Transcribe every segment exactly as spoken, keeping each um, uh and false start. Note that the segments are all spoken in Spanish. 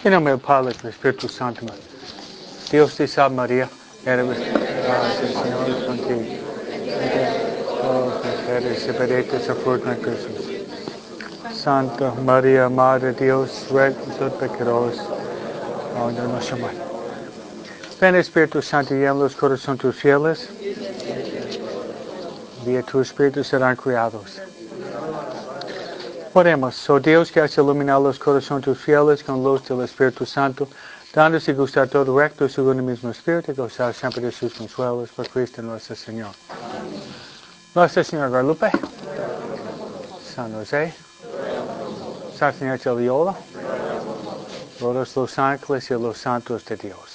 En nombre del Padre, del Espíritu Santo. Dios te salve María, eres gracias, Señor es contigo. Entre todas las mujeres, y bendito es el fruto de Jesús. Santa María, Madre de Dios, ruega por nosotros pecadores, ahora y en nuestra muerte. Ven Espíritu Santo, llena los corazones tus fieles, vía tu Espíritu serán criados. Oremos, oh Dios que has iluminado los corazones tus fieles con luz del Espíritu Santo, dándose y gustar todo recto según el mismo Espíritu, y gozar siempre de sus consuelos por Cristo nuestro Señor. Nuestra Señora Guadalupe, San José, San Señor de Loyola, todos los ángeles y los santos de Dios.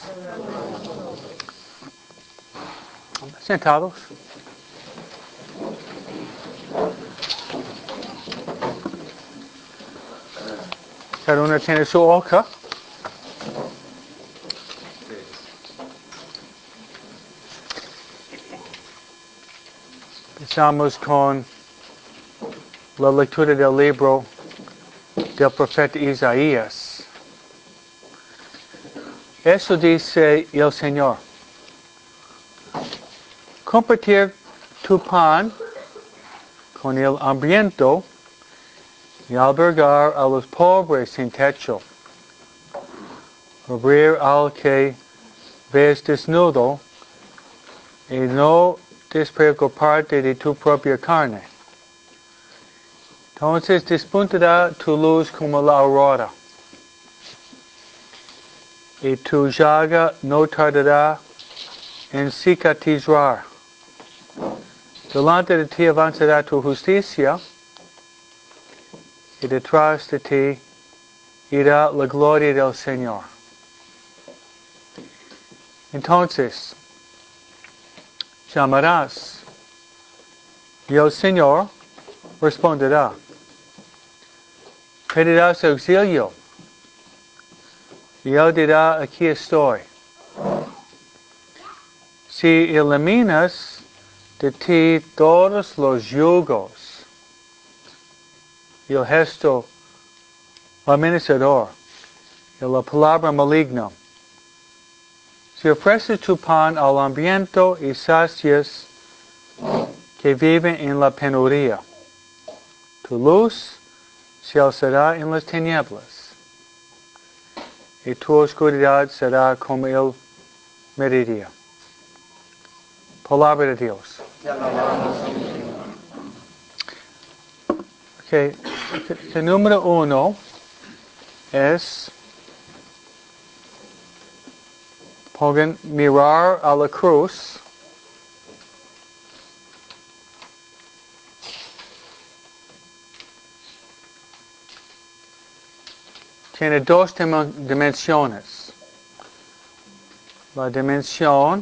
Sentados. Cada uno tiene su hoja. Empezamos con la lectura del libro del profeta Isaías. Eso dice el Señor. Compartir tu pan con el hambriento y albergar a los pobres sin techo. Abrir al que ves desnudo y no despreocuparte de tu propia carne. Entonces despuntará tu luz como la aurora, y tu llaga no tardará en cicatrizar. Delante de ti avanzará tu justicia, y detrás de ti irá la gloria del Señor. Entonces llamarás, y el Señor responderá. Pedirás auxilio, y Él dirá, aquí estoy. Si eliminas de ti todos los yugos y el gesto amenazador y la palabra maligna, si ofreces tu pan al hambriento y sacias que viven en la penuria, tu luz se alzará en las tinieblas, y tu oscuridad será como el mediodía. Palabra de Dios. Okay. El número uno es pongan mirar a la cruz. Tiene dos dim- dimensiones. La dimensión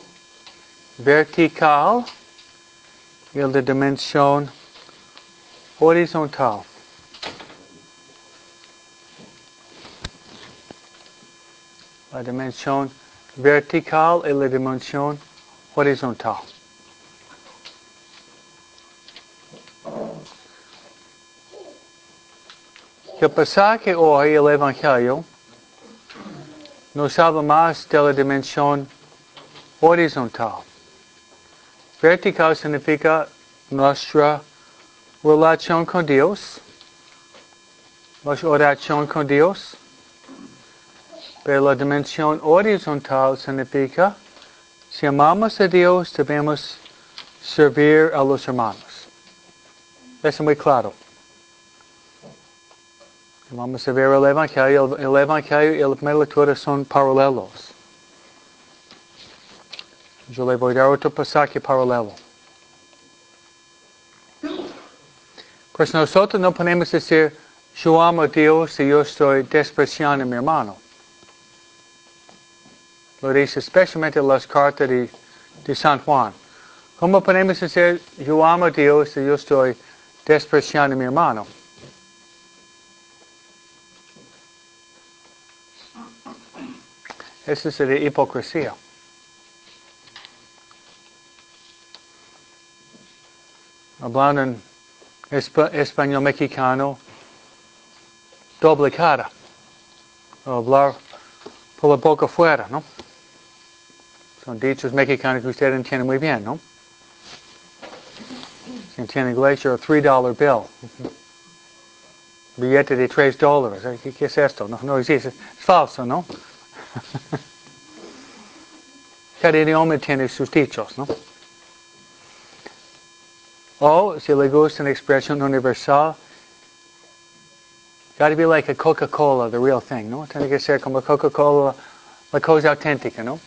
vertical y la dimensión horizontal. La dimensión vertical y la dimensión horizontal. El pasaje hoy, el Evangelio, nos habla más de la dimensión horizontal. Vertical significa nuestra relación con Dios, nuestra oración con Dios. Pero la dimensión horizontal significa, si amamos a Dios, debemos servir a los hermanos. Eso es muy claro. Vamos a ver el Evangelio. El, el Evangelio y la primera lectura son paralelos. Yo le voy a dar otro pasaje paralelo. Pues nosotros no podemos decir, yo amo a Dios y yo estoy despreciando a mi hermano. Lo dice especialmente en las cartas de, de San Juan. ¿Cómo podemos decir, yo amo a Dios y yo estoy despreciando a mi hermano? Eso sería hipocresía. Hablando en esp- español mexicano, doble cara. hablar por la boca afuera, ¿no? Son dichos mexicanos que usted entiende muy bien, ¿no? Si entiende inglés, you're a three dollar bill. Billete de tres dólares. ¿Qué, ¿Qué es esto? No, no existe. Es falso, ¿no? Cada idioma tiene sus dichos, ¿no? O, si le gusta una expresión universal, gotta be like a Coca-Cola, the real thing, ¿no? Tiene que ser como Coca-Cola, la cosa auténtica, ¿no?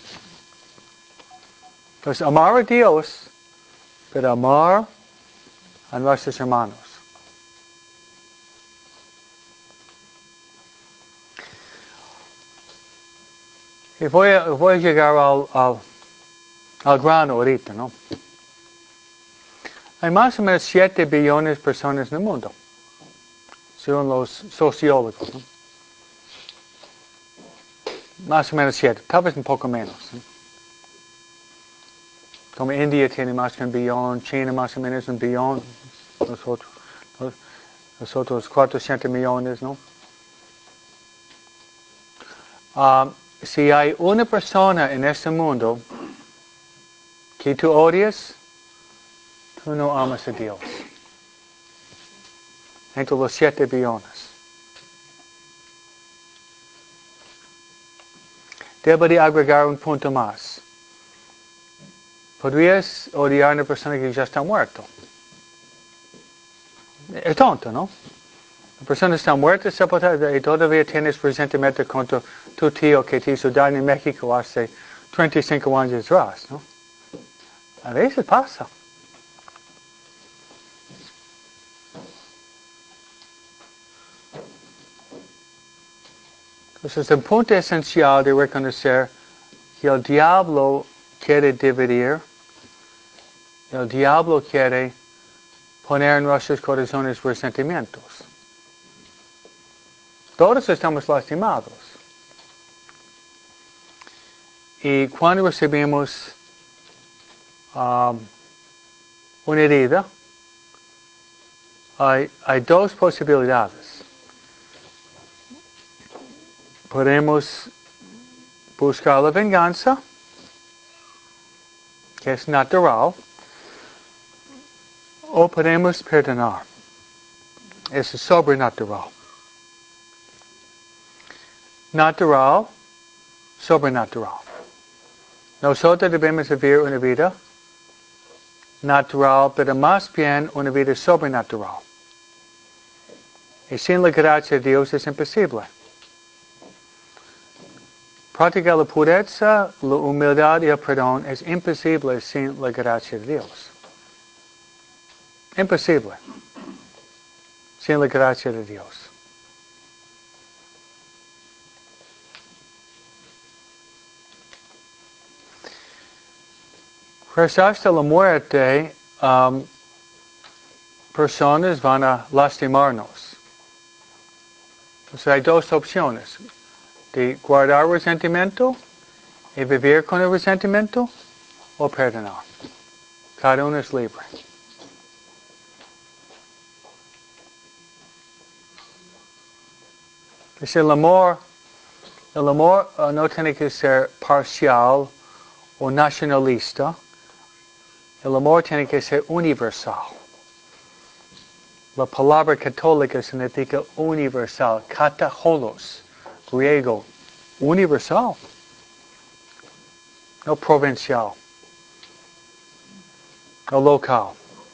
Entonces, amar a Dios, pero amar a nuestros hermanos. Y voy a, voy a llegar al, al, al grano ahorita, ¿no? Hay más o menos siete billones de personas en el mundo, según los sociólogos, ¿no? Más o menos siete, tal vez un poco menos, ¿no? Como India tiene más que un billón, China más o menos un billón, nosotros, los, los otros cuatrocientos millones, ¿no? Um, si hay una persona en este mundo que tú odias, tú no amas a Dios. Entre los siete billones. Debería agregar un punto más. Podrías odiar a una persona que ya está muerta. Es tonto, ¿no? La persona está muerta y todavía tienes resentimiento contra tu tío que te hizo daño en México hace treinta y cinco años atrás, ¿no? A veces pasa. Entonces, el punto esencial de reconocer que el diablo quiere dividir, el diablo quiere poner en nuestros corazones resentimientos. Todos estamos lastimados. Y cuando recibimos um, una herida, hay, hay dos posibilidades. Podemos buscar la venganza, que es natural, o podemos perdonar. Eso es sobrenatural. Natural, sobrenatural. Nosotros debemos vivir una vida natural, pero más bien una vida sobrenatural. Y sin la gracia de Dios es imposible. Practicar la pureza, la humildad y el perdón es imposible sin la gracia de Dios. Imposible. Sin la gracia de Dios. Pues hasta la muerte, um, personas van a lastimarnos. Entonces hay dos opciones. De guardar resentimiento y vivir con el resentimiento o perdonar. Cada uno es libre. Es el amor, el amor uh, no tiene que ser parcial o nacionalista. El amor tiene que ser universal. La palabra católica significa universal, kataholos, griego, universal, no provincial, no local.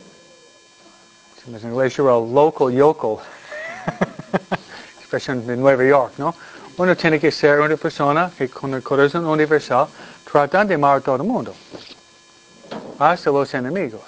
En inglés yo el local yokel, expresión de Nueva York, ¿no? Uno tiene que ser una persona que con el corazón universal trata de amar a todo el mundo, hasta los enemigos.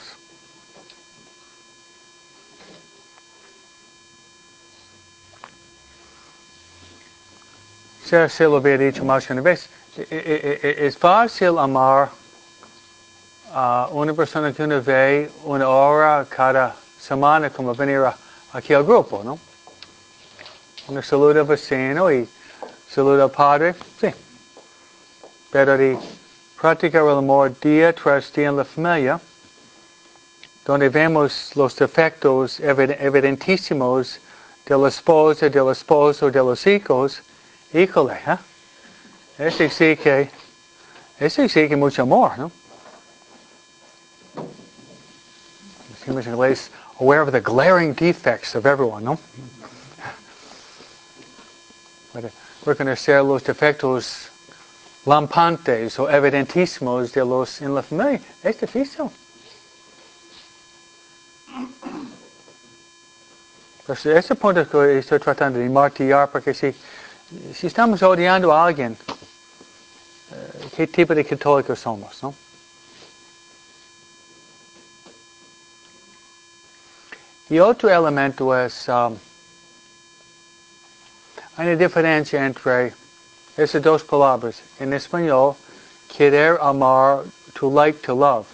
Ya se lo había dicho más que una vez, es fácil amar a una persona que uno ve una hora cada semana como venir a, aquí al grupo, ¿no? Uno saluda al vecino y saluda al padre, sí. Pero de practicar el amor día tras día en la familia, donde vemos los defectos evidentísimos de la esposa, del esposo, de los hijos, Híjole, ¿eh? Ese sí que, ese sí que mucho amor, ¿no? Decimos en inglés, aware of the glaring defects of everyone, ¿no? Reconocer los defectos lampantes o evidentísimos de los en la familia es difícil. Pues ese punto que estoy tratando de martillar, porque si, si estamos odiando a alguien, ¿qué tipo de católicos somos, no? Y otro elemento es, um, hay una diferencia entre esas dos palabras. En español, querer amar, to like, to love.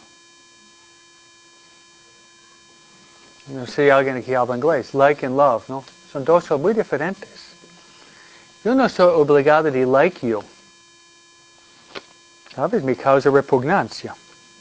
No sé si alguien aquí habla inglés. Like and love, ¿no? Son dos cosas muy diferentes. Yo no soy obligado de like you. ¿Sabes? Me causa repugnancia.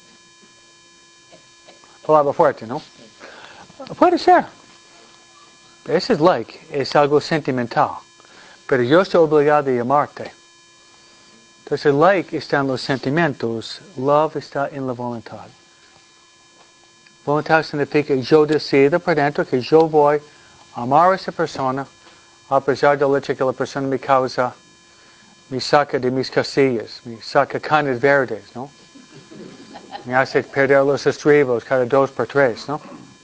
Palabra fuerte, ¿no? Puede ser. Ese es like. Es algo sentimental. Pero yo estoy obligado de amarte. Entonces, like está en los sentimientos. Love está en la voluntad. Voluntad significa yo decido por dentro que yo voy a amar a esa persona a pesar del hecho que la persona me causa, me saca de mis casillas, me saca canas verdes, ¿no? Me hace perder los estribos cada dos por tres, ¿no?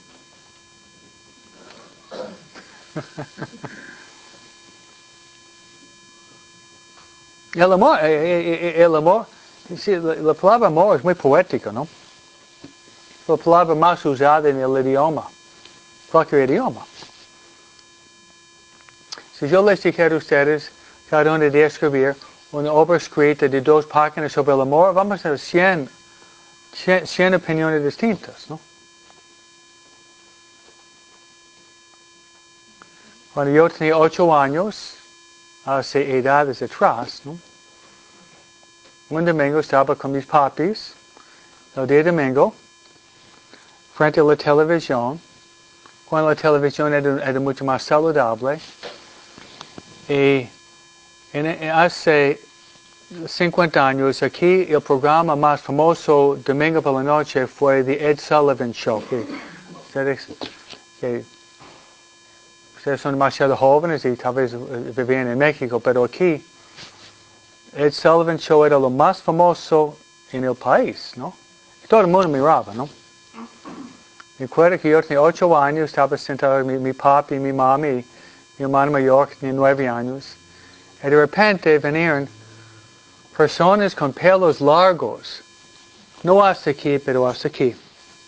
El amor, el amor, sí, la, la palabra amor es muy poética, ¿no? La palabra más usada en el idioma, cualquier idioma. Si yo les dijera a ustedes, cada uno de escribir una obra escrita de dos páginas sobre el amor, vamos a ver cien, cien, cien opiniones distintas, ¿no? Cuando yo tenía ocho años, hace edades atrás, ¿no? Un domingo estaba con mis papis, el día domingo, frente a la televisión, cuando la televisión era, era mucho más saludable, y en, en hace cincuenta años, aquí el programa más famoso domingo por la noche fue The Ed Sullivan Show. Que ustedes, que ustedes son demasiado jóvenes y tal vez vivían en México, pero aquí Ed Sullivan Show era lo más famoso en el país, ¿no? Y todo el mundo miraba, ¿no? Me acuerdo que yo tenía ocho años, estaba sentado mi, mi papi, mi mami, mi hermano mayor que tenía nueve años, y de repente venían personas con pelos largos, no hasta aquí, pero hasta aquí.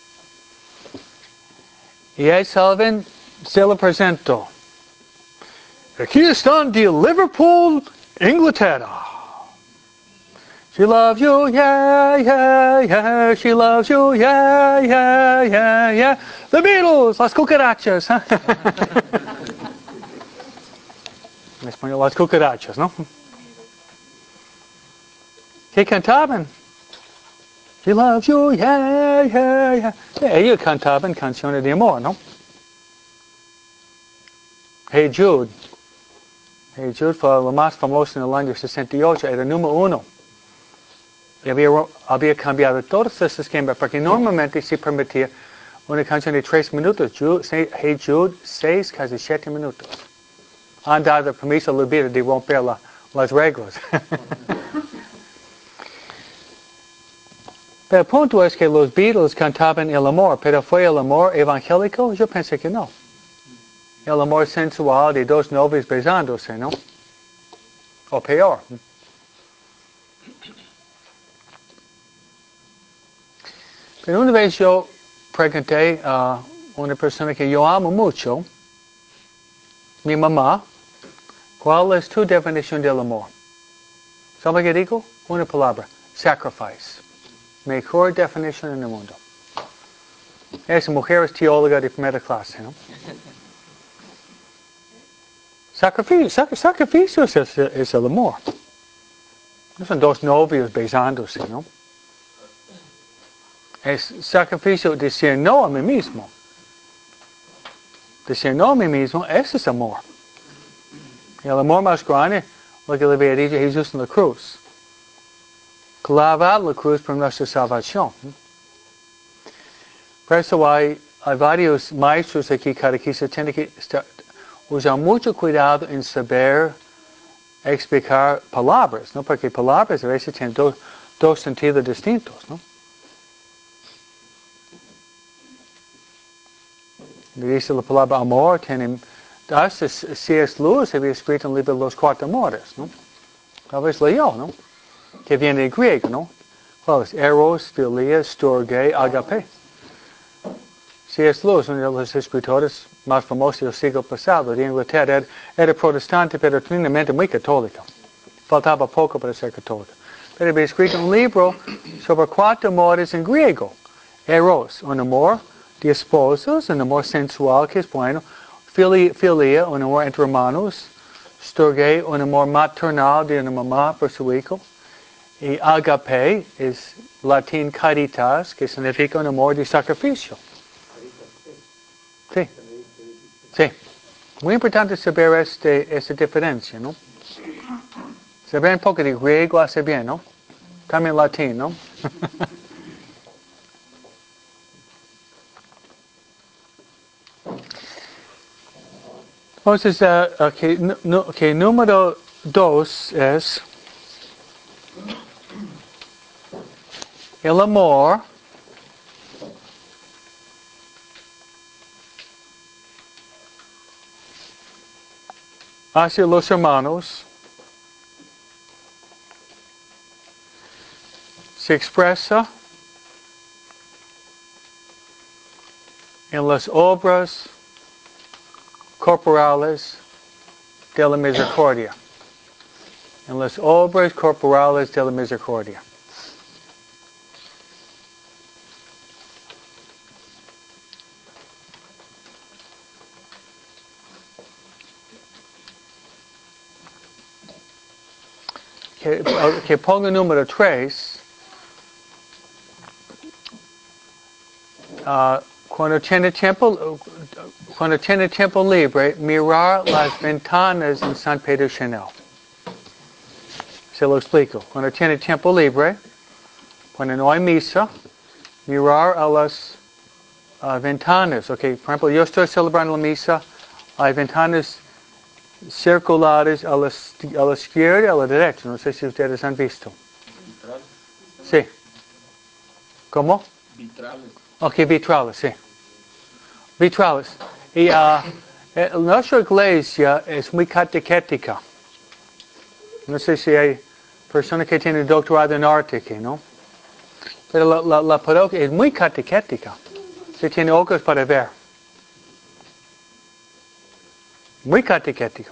Y Ed Sullivan se lo presentó. Aquí están de Liverpool, Inglaterra. She loves you, yeah, yeah, yeah. She loves you, yeah, yeah, yeah, yeah. The Beatles, las cucarachas. En español, las cucarachas, ¿no? ¿Qué cantaban? She loves you, yeah, yeah, yeah. Ellos cantaban canciones de amor, ¿no? Hey Jude. Hey Jude fue lo más famoso en el año sesenta y ocho, era el número uno. Y había, había cambiado todos esos esquemas, porque normalmente se permitía una canción de tres minutos. Jude, Hey Jude, seis, casi siete minutos. Han dado permiso a la vida de romper la, las reglas. Pero el punto es que los Beatles cantaban el amor, pero ¿fue el amor evangélico? Yo pensé que no. El amor sensual de dos novios besándose, ¿no? O peor. Pero una vez yo pregunté a una persona que yo amo mucho, mi mamá, ¿cuál es tu definición del amor? ¿Sabe qué digo? Una palabra, sacrifice. Mejor definición en el mundo. Esa mujer es teóloga de primera clase, ¿no? Sacrificio, sac, sacrificio es, es, es el amor. No son dos novios besándose, ¿no? Es sacrificio de decir no a mí mismo. Decir no a mí mismo, ese es amor. Y el amor más grande, lo que le había dicho Jesús en la cruz. Clavado la cruz por nuestra salvación. Por eso hay, hay varios maestros aquí, catequistas, tienen que estar, usar mucho cuidado en saber explicar palabras, ¿no? Porque palabras a veces tienen do, dos sentidos distintos, ¿no? Dice la palabra amor, tiene, hasta C S Lewis había escrito un libro de los cuatro amores, ¿no? Tal vez leyó, ¿no? Que viene de griego, ¿no? ¿Cuál es? Eros, philia, storge, agape. C S Lewis, uno de los escritores más famosos del siglo pasado, de Inglaterra, era, era protestante, pero tremendamente muy católico. Faltaba poco para ser católico. Pero había escrito un libro sobre cuatro amores en griego. Eros, un amor de esposos, un amor sensual que es bueno. Philia, philia, un amor entre hermanos. Storge, un amor maternal de una mamá por su hijo. Y agape es latín caritas, que significa un amor de sacrificio. Sí. Sí. Muy importante saber este, esta diferencia, ¿no? Saber un poco de griego hace bien, ¿no? También latín, ¿no? Entonces, uh, okay, no, okay, número dos es el amor hacia los hermanos se expresa en las obras corporales de la misericordia. En las obras corporales de la misericordia. Que, que ponga número tres. Uh, cuando tiene tiempo, cuando tiene tiempo libre, mirar las ventanas en San Pedro Chanel. Se lo explico. Cuando tiene tiempo libre, cuando no hay misa, mirar a las uh, ventanas. Okay, por ejemplo, yo estoy celebrando la misa, hay ventanas circulares a la, a la izquierda y a la derecha. No sé si ustedes han visto. Vitrales. Sí. ¿Cómo? Vitrales. Ok, vitrales, sí. Vitrales. Y uh, eh, nuestra iglesia es muy catequética. No sé si hay personas que tienen doctorado en arte aquí, ¿no? Pero la, la, la parroquia es muy catequética. Se tiene ojos para ver. Muy catequético.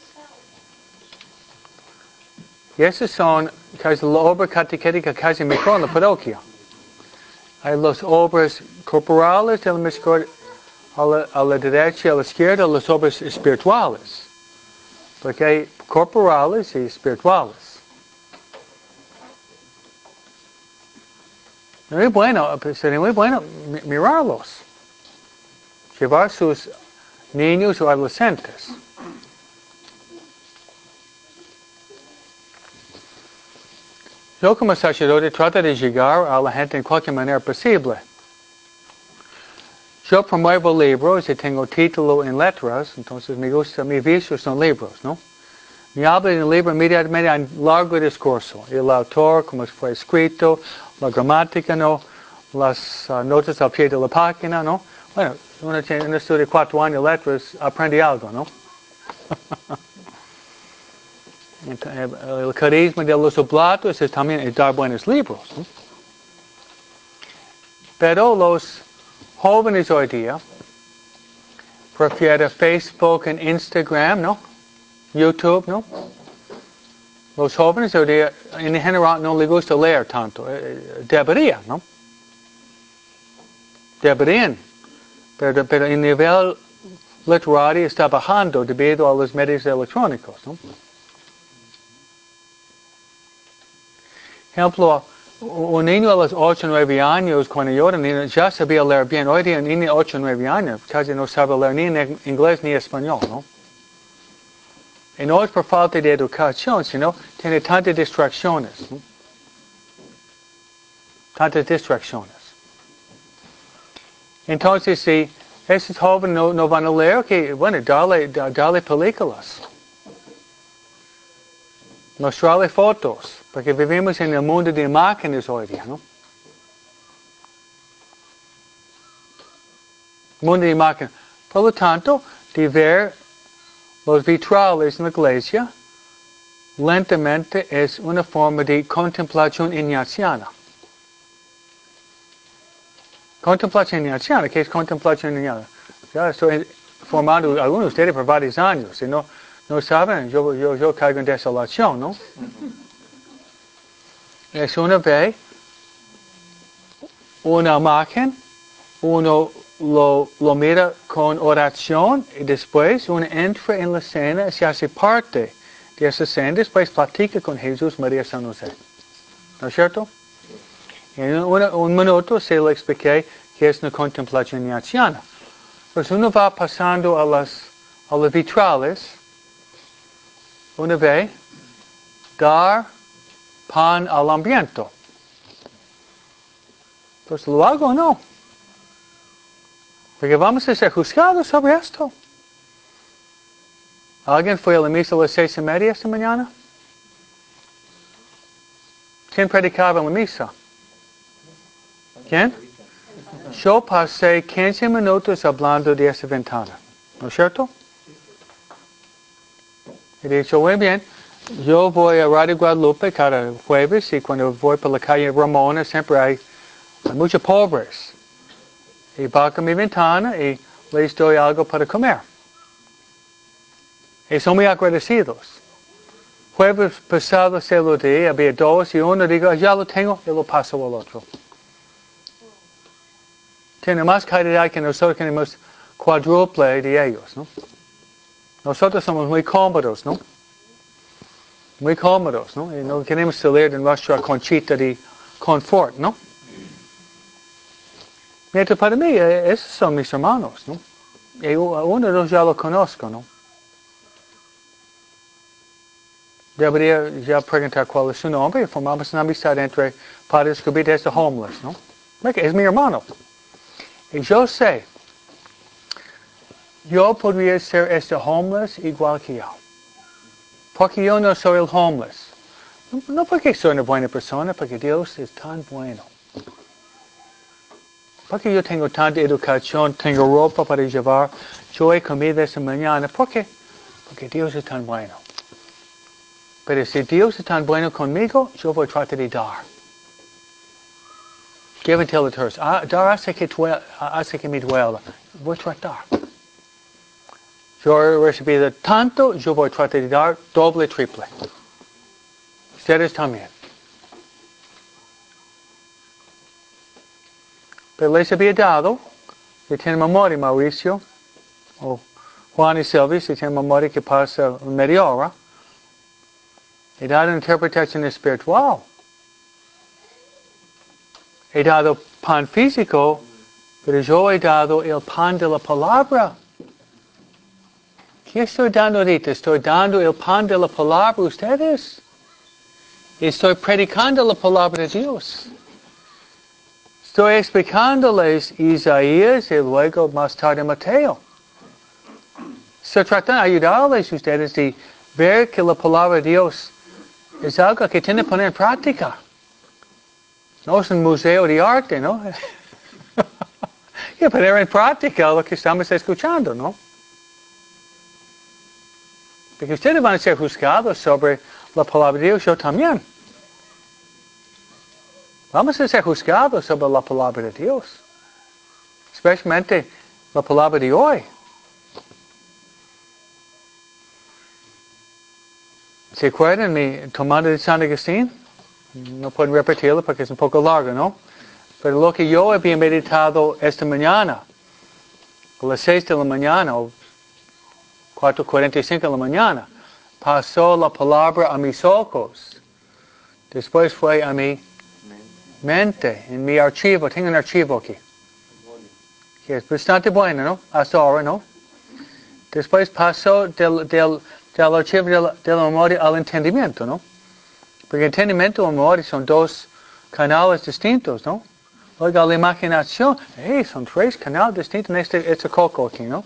Y esas son casi la obra catequética casi mejor en la parroquia. Hay las obras corporales de la misericordia a la, a la derecha y a la izquierda, las obras espirituales. Porque hay corporales y espirituales. Muy bueno, sería muy bueno mirarlos. Llevar sus niños o adolescentes. Yo como sacerdote trato de llegar a la gente en cualquier manera posible. Yo promuevo libros y tengo título en letras, entonces me gusta, mis vicios son libros, ¿no? Me habla en el libro inmediatamente hay un largo discurso. El autor, cómo fue escrito, la gramática, ¿no? Las uh, notas al pie de la página, ¿no? Bueno, uno tiene un estudio de cuatro años de letras, aprende algo, ¿no? El carisma de los oblatos es también dar buenos libros, ¿no? Pero los jóvenes hoy día prefieren Facebook y Instagram, ¿no? YouTube, ¿no? Los jóvenes hoy día en general no les gusta leer tanto. Deberían, ¿no? Deberían. Pero, pero el nivel literario está bajando debido a los medios electrónicos, ¿no? Ejemplo, un niño a los ocho o nueve años, cuando yo era niño, ya sabía leer bien. Hoy día un niño de ocho o nueve años casi no sabe leer ni en inglés ni en español, ¿no? Y no es por falta de educación, sino tiene tantas distracciones. ¿No? Tantas distracciones. Entonces, si esos jóvenes no, no van a leer, que, bueno, darle, darle películas. Mostrarle fotos. Porque vivimos en el mundo de máquinas hoy día, ¿no? Mundo de máquinas. Por lo tanto, de ver los vitrales en la iglesia, lentamente es una forma de contemplación ignaciana. Contemplación ignaciana, ¿qué es contemplación ignaciana? Ya estoy formando a algunos de ustedes por varios años. Si no, no saben, yo, yo, yo caigo en desolación, ¿no? Es una ve una imagen, uno lo, lo mira con oración y después uno entra en la escena y se hace parte de esa escena, después platica con Jesús, María, San José. ¿No es cierto? En una, un minuto se le expliqué que es una contemplación ignaciana. Pues uno va pasando a las, a las vitrales, uno ve dar pan al hambriento. Pues lo hago o no. Porque vamos a ser juzgados sobre esto. ¿Alguien fue a la misa a las seis y media esta mañana? ¿Quién predicaba en la misa? ¿Quién? Yo pasé quince minutos hablando de esa ventana. ¿No es cierto? He dicho, muy bien, yo voy a Radio Guadalupe cada jueves y cuando voy por la calle Ramona siempre hay, hay muchos pobres. Y bajo mi ventana y les doy algo para comer. Y son muy agradecidos. Jueves pasado se lo di, había dos y uno digo, ya lo tengo y lo paso al otro. Tiene más calidad que nosotros, tenemos cuádruple de ellos, ¿no? Nosotros somos muy cómodos, ¿no? Muy cómodos, ¿no? Y no queremos salir de nuestra conchita de confort, ¿no? Mientras para mí, esos son mis hermanos, ¿no? Y uno de ellos ya lo conozco, ¿no? Debería ya preguntar cuál es su nombre y formamos una amistad entre padres descubiertos de homeless, ¿no? Es mi hermano. Y yo sé, yo podría ser este homeless igual que yo. Porque yo no soy el homeless. No porque soy una buena persona, porque Dios es tan bueno. Porque yo tengo tanta educación, tengo ropa para llevar, yo he comido esta mañana. ¿Por qué? Porque Dios es tan bueno. Pero si Dios es tan bueno conmigo, yo voy a tratar de dar. Give until it hurts. Ah, dar hace que, tuel, hace que me duela. Voy a tratar. Yo he recibido tanto, yo voy a tratar de dar doble, triple. Ustedes también. Pero les había dado, si tienen memoria, Mauricio, o Juan y Silvia, si tienen memoria que pasa media hora, he dado una interpretación espiritual. He dado pan físico, pero yo he dado el pan de la palabra. ¿Qué estoy dando ahorita? Estoy dando el pan de la palabra a ustedes. Estoy predicando la palabra de Dios. Estoy explicándoles Isaías y luego más tarde Mateo. Estoy tratando de ayudarles a ustedes de ver que la palabra de Dios es algo que tienen que poner en práctica. No es un museo de arte, ¿no? Hay que poner en práctica lo que estamos escuchando, ¿no? Porque ustedes van a ser juzgados sobre la palabra de Dios, yo también. Vamos a ser juzgados sobre la palabra de Dios. Especialmente la palabra de hoy. ¿Se acuerdan mi tomada de San Agustín? No puedo repetirlo porque es un poco largo, ¿no? Pero lo que yo había meditado esta mañana, a las seis de la mañana, o cuatro cuarenta y cinco de la mañana, pasó la palabra a mis ojos. Después fue a mi mente, en mi archivo. Tengo un archivo aquí. Que es bastante bueno, ¿no? Hasta ahora, ¿no? Después pasó del, del, del archivo de la, de la memoria al entendimiento, ¿no? Porque entendimiento y memoria son dos canales distintos, ¿no? Luego la imaginación, hey, son tres canales distintos en este, este coco aquí, ¿no?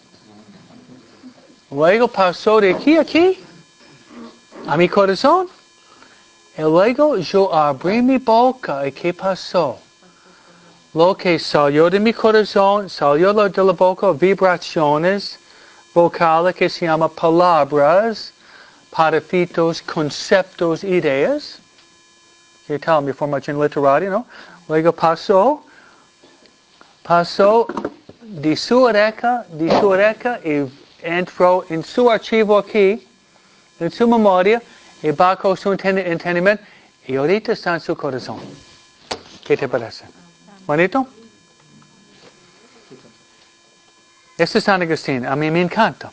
Luego pasó de aquí a aquí, a mi corazón. Y luego yo abrí mi boca, ¿y qué pasó? Lo que salió de mi corazón, salió de la boca, vibraciones vocales que se llaman palabras, palafitos, conceptos, ideas. ¿Qué tal? Mi formación literaria, ¿no? Luego pasó, pasó de su oreja, de su oreja y entró en su archivo aquí, en su memoria, y bajo su entendimiento, y ahorita está en su corazón. ¿Qué te parece? ¿Bonito? Este es San Agustín, a mí me encanta.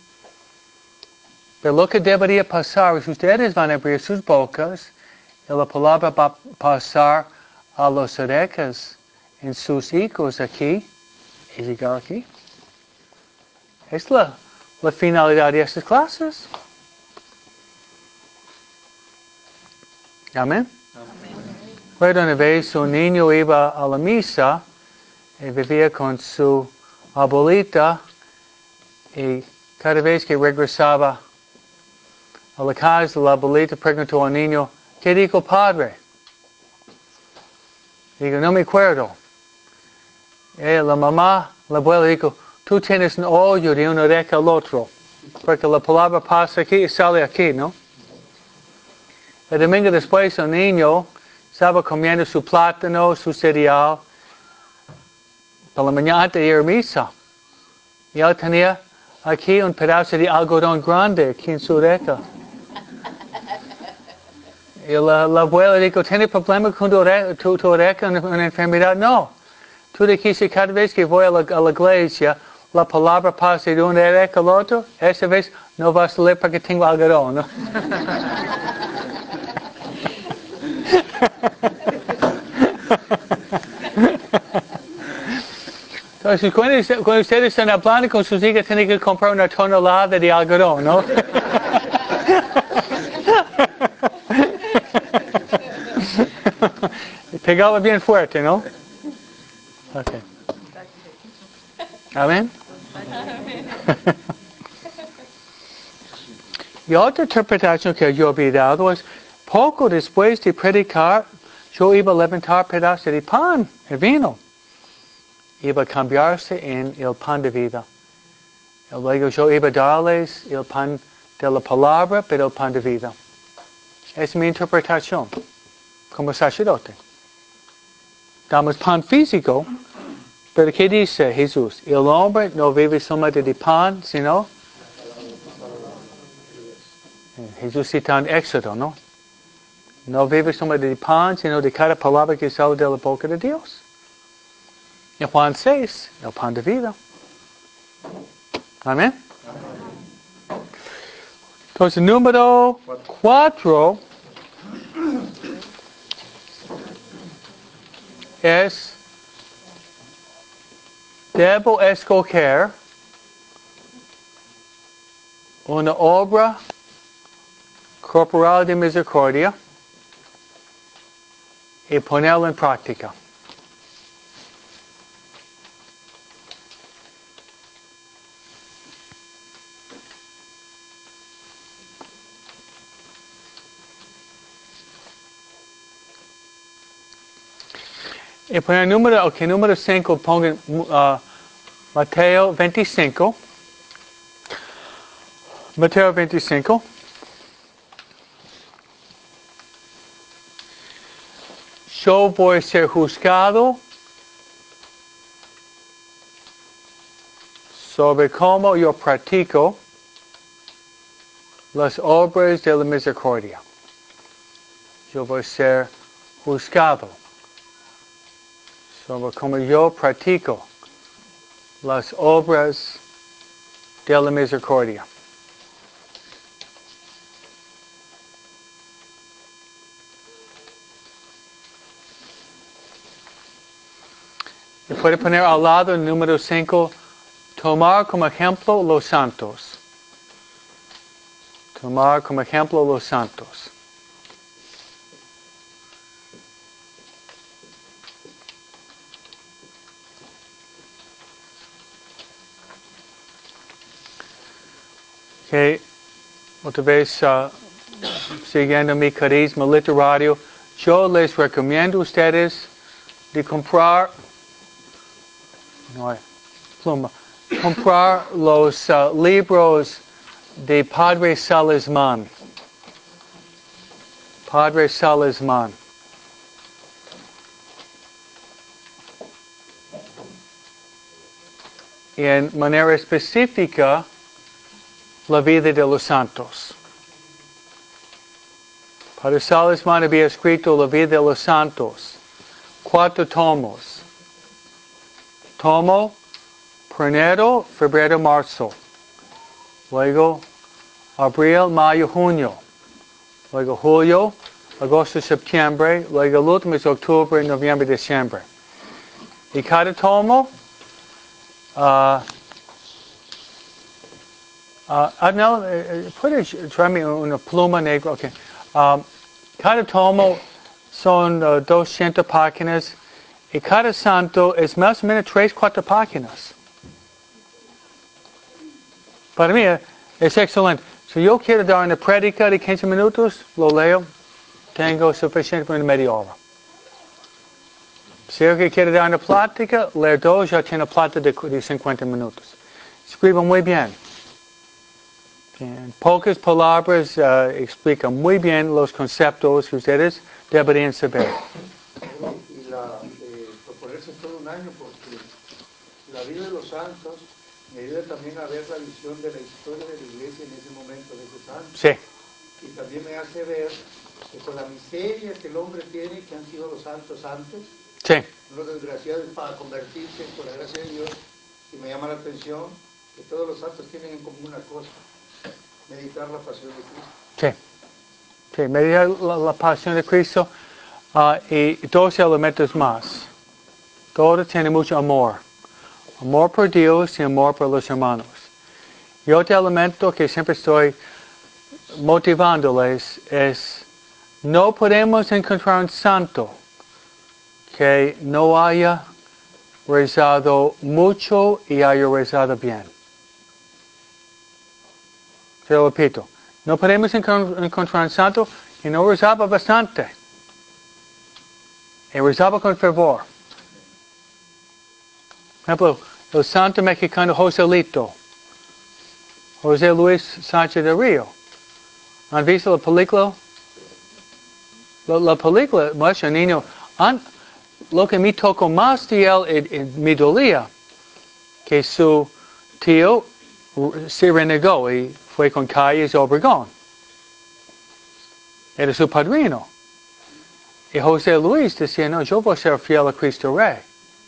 Pero lo que debería pasar es que ustedes van a abrir sus bocas y la palabra va a pasar a las orejas en sus hijos aquí y llegar aquí. Es la, la finalidad de estas clases. Amén. Recuerdo una vez un niño iba a la misa y vivía con su abuelita y cada vez que regresaba a la casa, la abuelita preguntó al niño, ¿qué dijo el padre? Digo, no me acuerdo. Y la mamá, la abuela dijo, tú tienes un hoyo de una oreja al otro, porque la palabra pasa aquí y sale aquí, ¿no? El domingo después el niño estaba comiendo su plátano, su cereal, por la mañana antes de ir a misa. Y él tenía aquí un pedazo de algodón grande aquí en su oreja. Y la, la abuela dijo, ¿tienes problema con tu oreja, tu, tu oreja una, una enfermedad? No. Tú dijiste cada vez que voy a la, a la iglesia, la palabra pasa de una oreja al otro, esa vez no va a salir porque tengo algodón, ¿no? Entonces, cuando, cuando ustedes están hablando con sus hijas, tienen que comprar una tonelada de algodón, ¿no? Y pegarlo bien fuerte, ¿no? Ok. Amén. Y otra interpretación que yo había dado es, poco después de predicar, yo iba a levantar pedazos de pan, el vino. Iba a cambiarse en el pan de vida. Y luego yo iba a darles el pan de la palabra, pero el pan de vida. Es mi interpretación, como sacerdote. Damos pan físico, pero ¿qué dice Jesús? El hombre no vive solamente de pan, sino... Jesús cita en Éxodo, ¿no? No vive solamente de pan, sino de cada palabra que sale de la boca de Dios. En Juan seis, el pan de vida. Amén. Entonces, número cuatro es, debo escoger una obra corporal de misericordia y ponerla en práctica. Y poner el número, ok, número cinco, pongan uh, Mateo veinticinco. Mateo veinticinco. Yo voy a ser juzgado sobre cómo yo practico las obras de la misericordia. Yo voy a ser juzgado sobre cómo yo practico las obras de la misericordia. Y puede poner al lado el número cinco, tomar como ejemplo los santos. Tomar como ejemplo los santos. Okay. Otra vez, uh, siguiendo mi carisma literario, yo les recomiendo a ustedes de comprar, no hay pluma, comprar los uh, libros de Padre Salesman. Padre Salesman. En manera específica, la vida de los santos. Padre Salesman había escrito la vida de los santos. Cuatro tomos. Tomo primero, febrero, marzo. Luego, abril, mayo, junio. Luego, julio, agosto, septiembre. Luego, el último es octubre, noviembre, diciembre. Y cada tomo, uh, uh, Adnel, ¿puedes traerme una pluma negra? Okay. Um, cada tomo son uh, doscientas páginas. Y cada santo es más o menos tres, cuatro páginas. Para mí es excelente. Si yo quiero dar una prédica de quince minutos, lo leo. Tengo suficiente para una media hora. Si yo quiero dar una plática, leer dos, ya tiene plática de, de cincuenta minutos. Escribo muy bien. En pocas palabras, uh, explica muy bien los conceptos que ustedes deberían saber. Y la, eh, proponerse todo un año, porque la vida de los santos me ayuda también a ver la visión de la historia de la iglesia en ese momento de ese santo. Sí. Y también me hace ver que con la miseria que el hombre tiene, que han sido los santos antes, Sí. los desgraciados para convertirse por la gracia de Dios, y me llama la atención que todos los santos tienen en común una cosa: meditar la pasión de Cristo. Sí. Sí, meditar la, la pasión de Cristo. Uh, y dos elementos más. Todo tiene mucho amor. Amor por Dios y amor por los hermanos. Y otro elemento que siempre estoy motivándoles es: no podemos encontrar un santo que no haya rezado mucho y haya rezado bien. Se lo repito. No podemos encontrar un santo que no rezaba bastante. Y rezaba con fervor. Por ejemplo, el santo mexicano Joselito. José Luis Sánchez de Río. ¿Han visto la película? La, la película muestra, niño, an, lo que me tocó más de él en, en, me dolía, que su tío se renegó y fue con Calles Obregón. Era su padrino. Y José Luis decía: no, yo voy a ser fiel a Cristo Rey.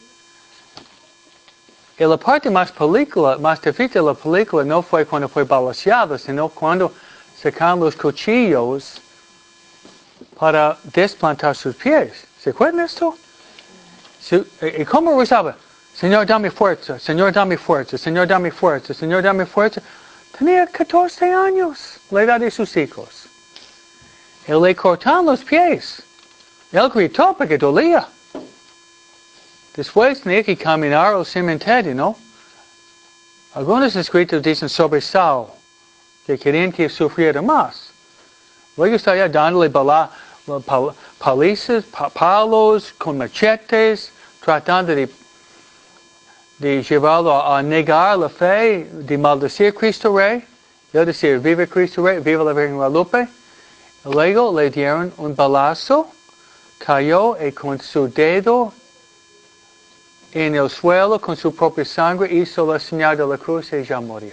Y la parte más película, más difícil de la película no fue cuando fue balaseado, sino cuando sacaron los cuchillos para desplantar sus pies. ¿Se acuerdan de esto? ¿Y cómo rezaba? Señor, dame fuerza, Señor, dame fuerza, Señor, dame fuerza, Señor, dame fuerza. Tenía catorce años, la edad de sus hijos. Y le cortaron los pies. Él gritó porque dolía. Después tenía que caminar al cementerio, ¿no? Algunos escritos dicen sobre Saúl, que querían que sufriera más. Luego está ya dándole bala, pal, palizas, palos, con machetes, tratando de, de llevarlo a, a negar la fe, de maldecir Cristo Rey. Yo decía: vive Cristo Rey, vive la Virgen Guadalupe. Luego le dieron un balazo, cayó y con su dedo en el suelo, con su propia sangre, hizo la señal de la cruz y ya murió.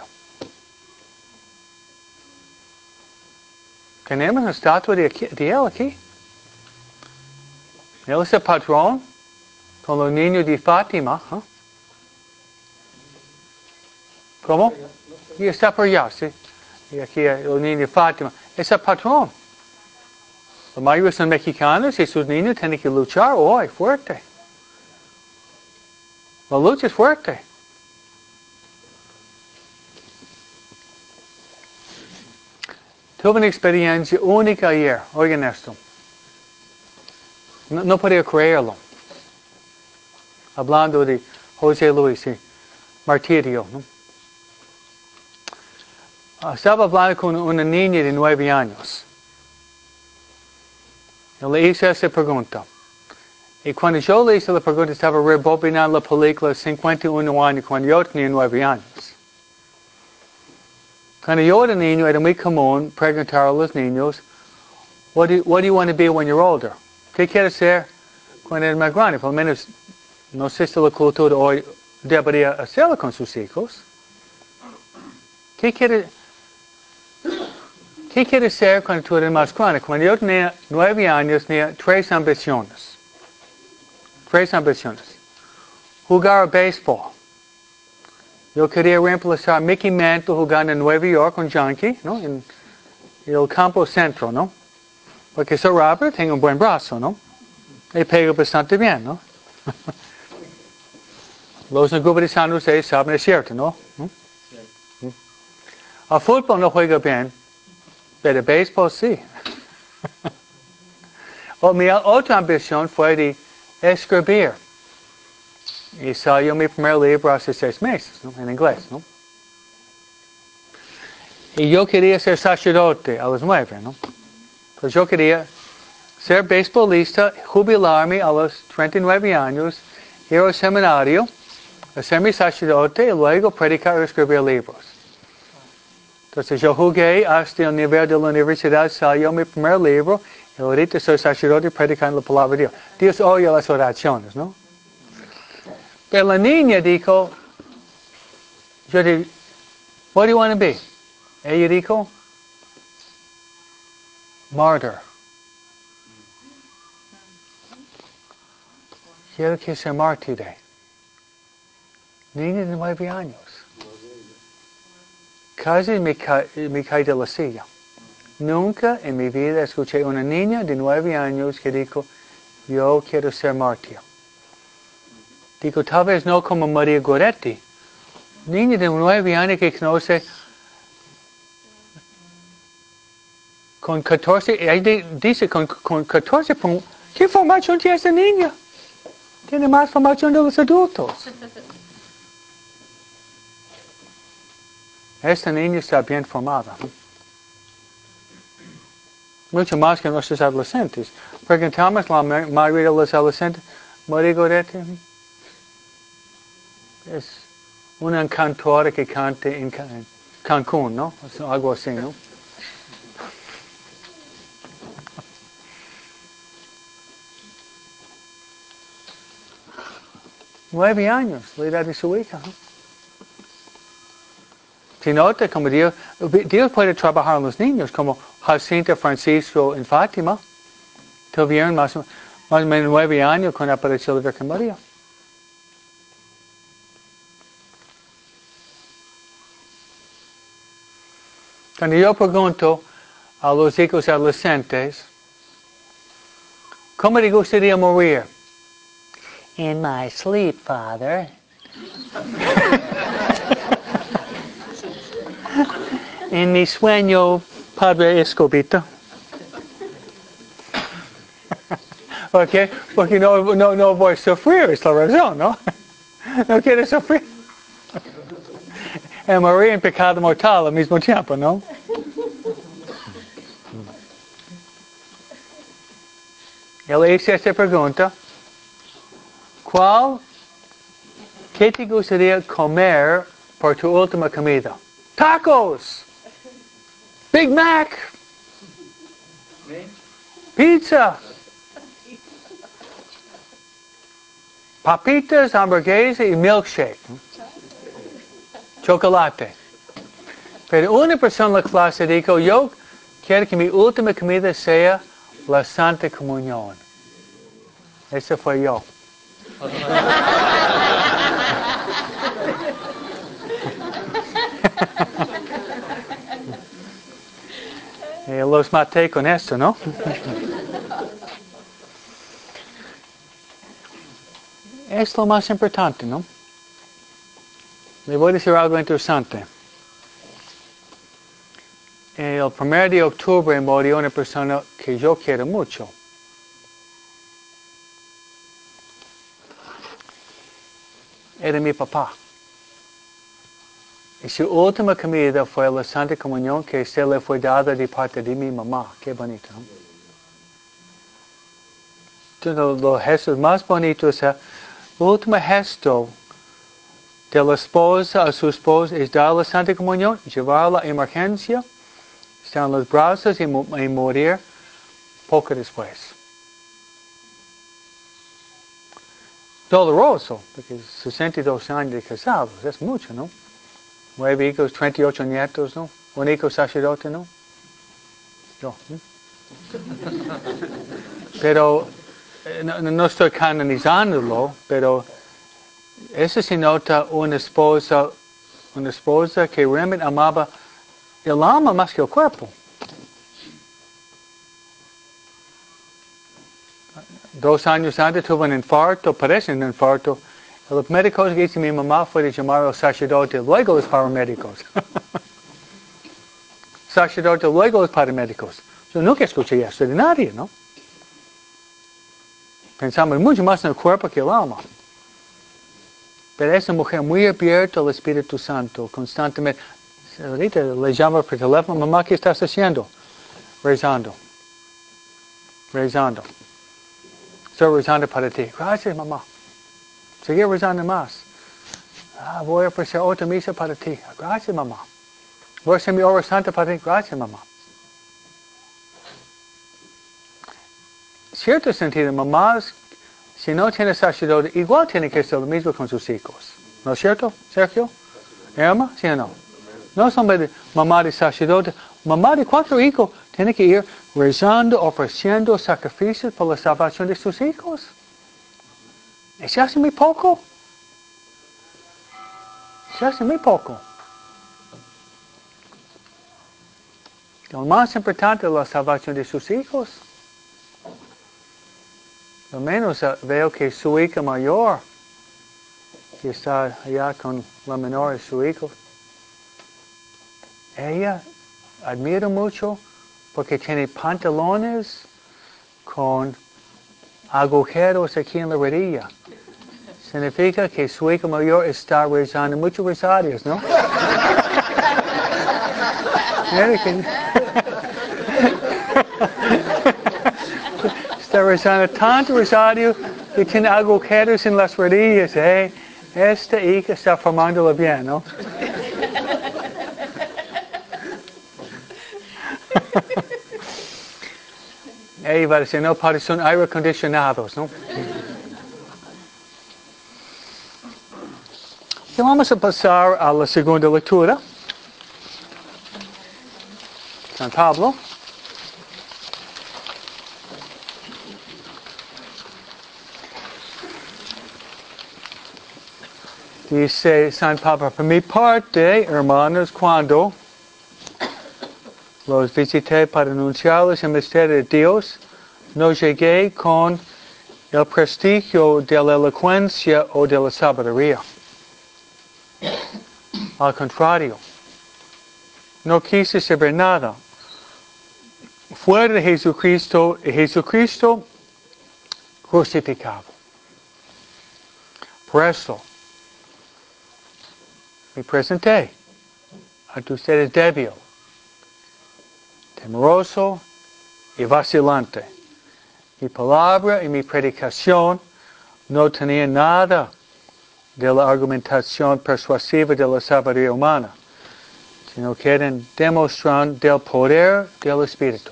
Tenemos una estatua de, aquí, de él aquí. Él es el patrón con los niños de Fátima. ¿eh? ¿Cómo? Y está por allá, sí. Y aquí los niños de Fátima. Es el patrón. La mayoría son mexicanos y sus niños tienen que luchar hoy fuerte. La lucha es fuerte. Tuve una experiencia única ayer. Oigan esto. No, no podía creerlo. Hablando de José Luis y martirio, ¿no? Estaba hablando con una niña de nueve años. Y le hice esa pregunta. Y cuando yo le hice la pregunta, estaba rebobinando la película cincuenta y uno años, cuando yo tenía nueve años. Cuando yo era niño, era muy común preguntar a los niños, what do, what do you want to be when you're older? ¿Qué quieres ser cuando eres más grande? Por lo menos, no sé si la cultura hoy debería hacerlo con sus hijos. ¿Qué quieres, ¿Qué quieres ser cuando tú eres más grande? Cuando yo tenía nueve años, tenía tres ambiciones. Tres ambiciones. Jugar béisbol. Yo quería reemplazar a Mickey Mantle jugando en Nueva York con Yankee, ¿no? En el campo centro, ¿no? Porque soy Robert, tengo un buen brazo, ¿no? Y pego bastante bien, ¿no? Los nubes de San José saben, es cierto, ¿no? ¿no? Sí. A fútbol no juega bien, pero béisbol sí. O mi otra ambición fue de escribir. Y salió mi primer libro hace seis meses, ¿no? En inglés, ¿no? Y yo quería ser sacerdote a los nueve, ¿no? Pues yo quería ser beisbolista, jubilarme a los treinta y nueve años, ir al seminario, hacer mi sacerdote y luego predicar y escribir libros. Entonces yo jugué hasta el nivel de la universidad, salió mi primer libro, y ahorita soy sacerdote predicando la palabra de Dios. Dios oye las oraciones, ¿no? Pero la niña dijo, yo dije, what do you want to be? Ella dijo, martyr. Quiero que sea mártir. Niña de nueve años. Casi me, ca me caí de la silla. Nunca en mi vida escuché una niña de nueve años que dijo, yo quiero ser mártir. Digo, tal vez no como María Goretti. Niña de nueve años que conoce con catorce, ella dice con, con catorce, ¿qué formación tiene esa niña? Tiene más formación de los adultos. Esta niña está bien formada. Mucho más que nuestros adolescentes. Preguntamos a la mayoría de los adolescentes, María Goretti es una cantora que canta en Cancún, ¿no? Algo así, ¿no? Nueve años, la edad de su hija. ¿no? Si nota como Dios, Dios puede trabajar en los niños, como Jacinta Francisco en Fátima. Tuvieron más, más o menos nueve años cuando apareció la Virgen María. Cuando yo pregunto a los hijos adolescentes, ¿cómo te gustaría morir? In my sleep, Father. En mi sueño, Padre Escobito. ¿Por qué? Porque no, no, no voy a sufrir, es la razón, ¿no? No quiero sufrir. Y morir en pecado mortal al mismo tiempo, ¿no? Yo le hice esta pregunta. ¿Cuál? ¿Qué te gustaría comer por tu última comida? Tacos. Big Mac. Pizza. Papitas, hamburguesa y milkshake. Chocolate. Pero una persona en la clase dijo, yo quiero que mi última comida sea la Santa Comunión. Ese fue yo. Y los maté con esto, ¿no? Es lo más importante, ¿no? Le voy a decir algo interesante. el primer de octubre murió una persona que yo quiero mucho. Era mi papá. Y su última comida fue la Santa Comunión que se le fue dada de parte de mi mamá. Qué bonito, ¿no? Entonces, los gestos más bonitos, el último gesto de la esposa a su esposo es dar la Santa Comunión, llevarla a emergencia, estar en los brazos y, y morir poco después. Doloroso, porque sesenta y dos años de casados, es mucho, ¿no? Nueve hijos, treinta y ocho nietos, ¿no? Un hijo sacerdote, ¿no? Yo. ¿no? Pero, no, no estoy canonizándolo, pero eso se nota una esposa, una esposa que realmente amaba el alma más que el cuerpo. Dos años antes tuvo un infarto, parece un infarto. Los médicos que hizo mi mamá fue de llamar al sacerdote, luego los paramédicos. Sacerdote, luego los paramédicos. Yo nunca escuché eso de nadie, ¿no? Pensamos mucho más en el cuerpo que el alma. Pero es una mujer muy abierta al Espíritu Santo, constantemente. Ahorita le llamo por teléfono, mamá, ¿qué estás haciendo? Rezando. Rezando. Estoy rezando para ti. Gracias, mamá. Sigue rezando más. Ah, voy a ofrecer otra misa para ti. Gracias, mamá. Voy a hacer mi hora santa para ti. Gracias, mamá. Cierto sentido, mamás, si no tienen sacerdote, igual tienen que hacer lo mismo con sus hijos. ¿No es cierto, Sergio? ¿Emma? ¿Sí o no? No son de mamá de sacerdote. Mamá de cuatro hijos tiene que ir rezando, ofreciendo sacrificios por la salvación de sus hijos. Se hace muy poco. Se hace muy poco. Lo más importante es la salvación de sus hijos. Al menos uh, veo que su hija mayor, que está allá con la menor de su hijo, ella admira mucho porque tiene pantalones con agujeros aquí en la rodilla. Significa que su hija mayor está rezando muchos rosarios, ¿no? Está rezando tanto rosario que tiene agujeros en las rodillas, ¿eh? Esta hija está formándola bien, ¿no? Ella va a decir, no, padre, son aire acondicionados, ¿no? Y vamos a pasar a la segunda lectura. San Pablo. Dice San Pablo, por mi parte, hermanos, cuando los visité para anunciarles el misterio de Dios, no llegué con el prestigio de la elocuencia o de la sabiduría. Al contrario, no quise saber nada fuera de Jesucristo y Jesucristo crucificado. Por eso, me presenté ante ustedes débil, temeroso y vacilante. Mi palabra y mi predicación no tenían nada de la argumentación persuasiva de la sabiduría humana, sino que eran demostración del poder del Espíritu.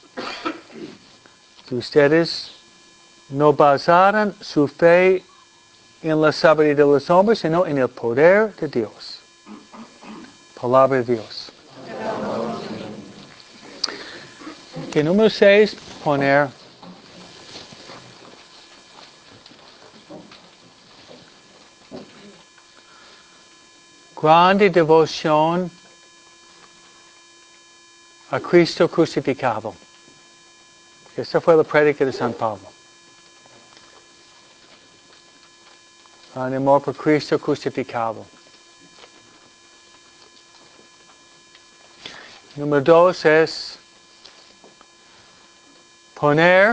Que ustedes no basaran su fe en la sabiduría de los hombres, sino en el poder de Dios. Palabra de Dios. Que número seis, poner grande devoción a Cristo crucificado. Esa fue la prédica de San Pablo. Un amor por Cristo crucificado. Número dos es poner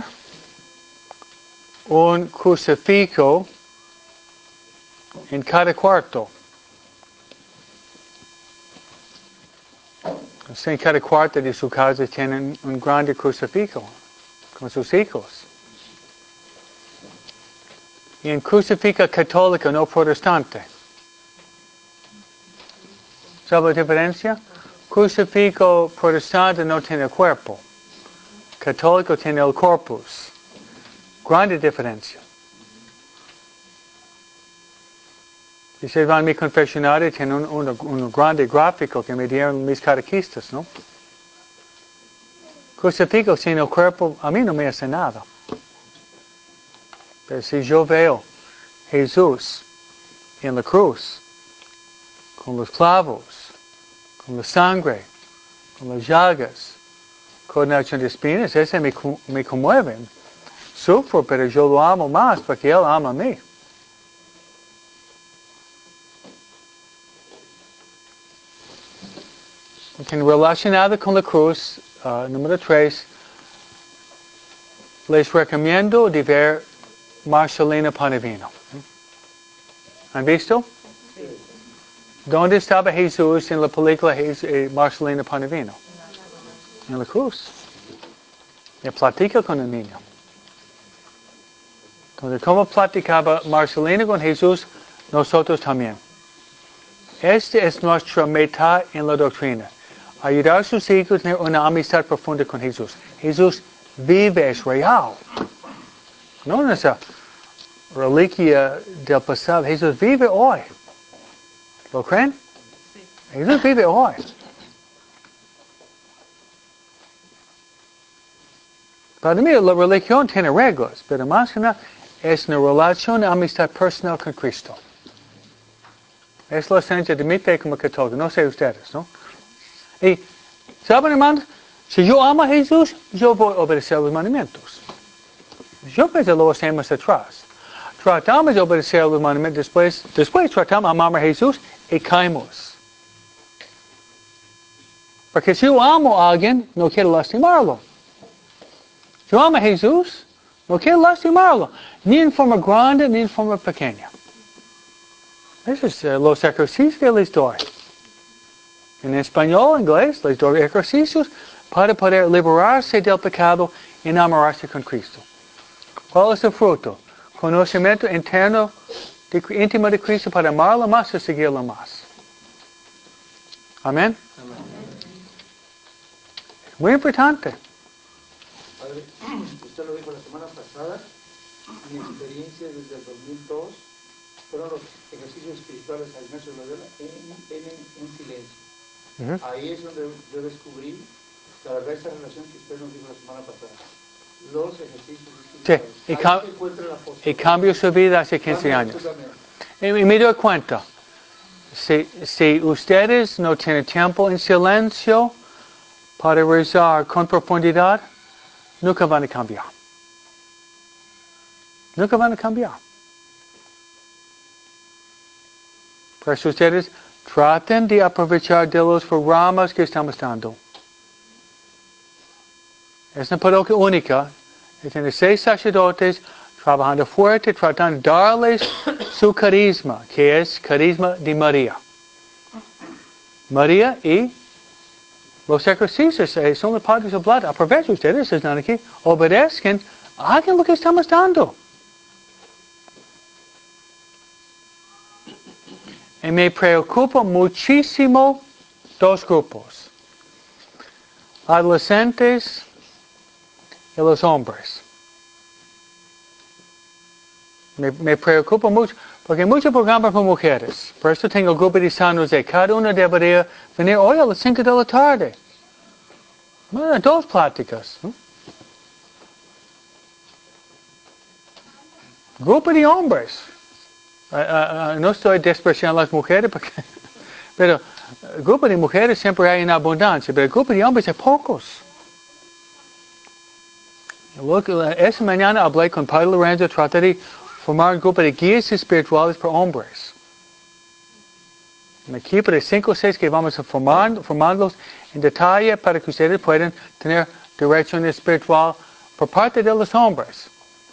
un crucifijo en cada cuarto. En cada cuarto de su casa tienen un grande crucifijo con sus hijos. Y en crucifijo católico, no protestante. ¿Sabe la diferencia? Crucifijo protestante no tiene cuerpo. Católico tiene el corpus. Grande diferencia. Si ustedes van a mi confesionario, tiene un, un, un grande gráfico que me dieron mis catequistas, ¿no? Crucifijo sin el cuerpo, a mí no me hace nada. Pero si yo veo Jesús en la cruz, con los clavos, con la sangre, con las llagas, coronación de espinas, ese me, me conmueve. Sufro, pero yo lo amo más porque Él ama a mí. En relacionado con la cruz, uh, número tres, les recomiendo de ver Marcelino Panavino. ¿Han visto? Sí. ¿Dónde estaba Jesús en la película eh, Marcelino Panavino? En la cruz. Y platica con el niño. Entonces, ¿cómo platicaba Marcelino con Jesús? Nosotros también. Esta es nuestra meta en la doctrina. Ayudar a sus hijos a tener una amistad profunda con Jesús. Jesús vive, es real. No es esa reliquia del pasado. Jesús vive hoy. ¿Lo creen? Sí. Jesús vive hoy. Para mí la religión tiene reglas, pero más que nada es una relación de amistad personal con Cristo. Es la esencia de mi fe como católico. No sé ustedes, ¿no? Y, ¿saben, hermanos? Si yo amo a Jesús, yo voy a obedecer los mandamientos. Yo pienso lo hacemos atrás. Tratamos de obedecer los mandamientos, después, después tratamos de amar a Jesús y caemos. Porque si yo amo a alguien, no quiero lastimarlo. Si yo amo a Jesús, no quiero lastimarlo. Ni en forma grande, ni en forma pequeña. Esos son los ejercicios que les doy. En español, inglés, les doy ejercicios para poder liberarse del pecado y enamorarse con Cristo. ¿Cuál es el fruto? Conocimiento interno, de, íntimo de Cristo para amarlo más y seguirlo más. Amén. Amén. Muy importante. Padre, usted lo dijo la semana pasada, mi experiencia desde el dos mil dos fueron los ejercicios espirituales al Ignacio Loyola en, en, en silencio. Uh-huh. Ahí es donde yo descubrí la verdad esa relación que usted nos dijo la semana pasada. Los ejercicios espirituales. Sí, y, cam- y cambió su vida hace quince años. Y, y me doy cuenta, si, si ustedes no tienen tiempo en silencio para rezar con profundidad, nunca van a cambiar. Nunca van a cambiar. Por eso ustedes traten de aprovechar de los programas que estamos dando. Es una parroquia única. Tiene seis sacerdotes trabajando fuerte, tratando de darles su carisma, que es carisma de María. María y los ejercicios eh, son los padres oblatos. Aprovechen ustedes, están aquí, obedezcan, hagan lo que estamos dando. Y me preocupa muchísimo dos grupos. Adolescentes y los hombres. Me, me preocupa mucho, porque hay muchos programas para mujeres. Por eso tengo el grupo de San José. Cada uno debería venir hoy a las cinco de la tarde. Bueno, dos pláticas. ¿No? Grupo de hombres. Uh, uh, uh, no estoy despreciando a las mujeres, porque, pero el grupo de mujeres siempre hay en abundancia, pero el grupo de hombres hay pocos. Esa mañana hablé con Padre Lorenzo, traté de formar un grupo de guías espirituales para hombres. un equipo de cinco o seis que vamos a formar, formarlos en detalle para que ustedes puedan tener dirección espiritual por parte de los hombres.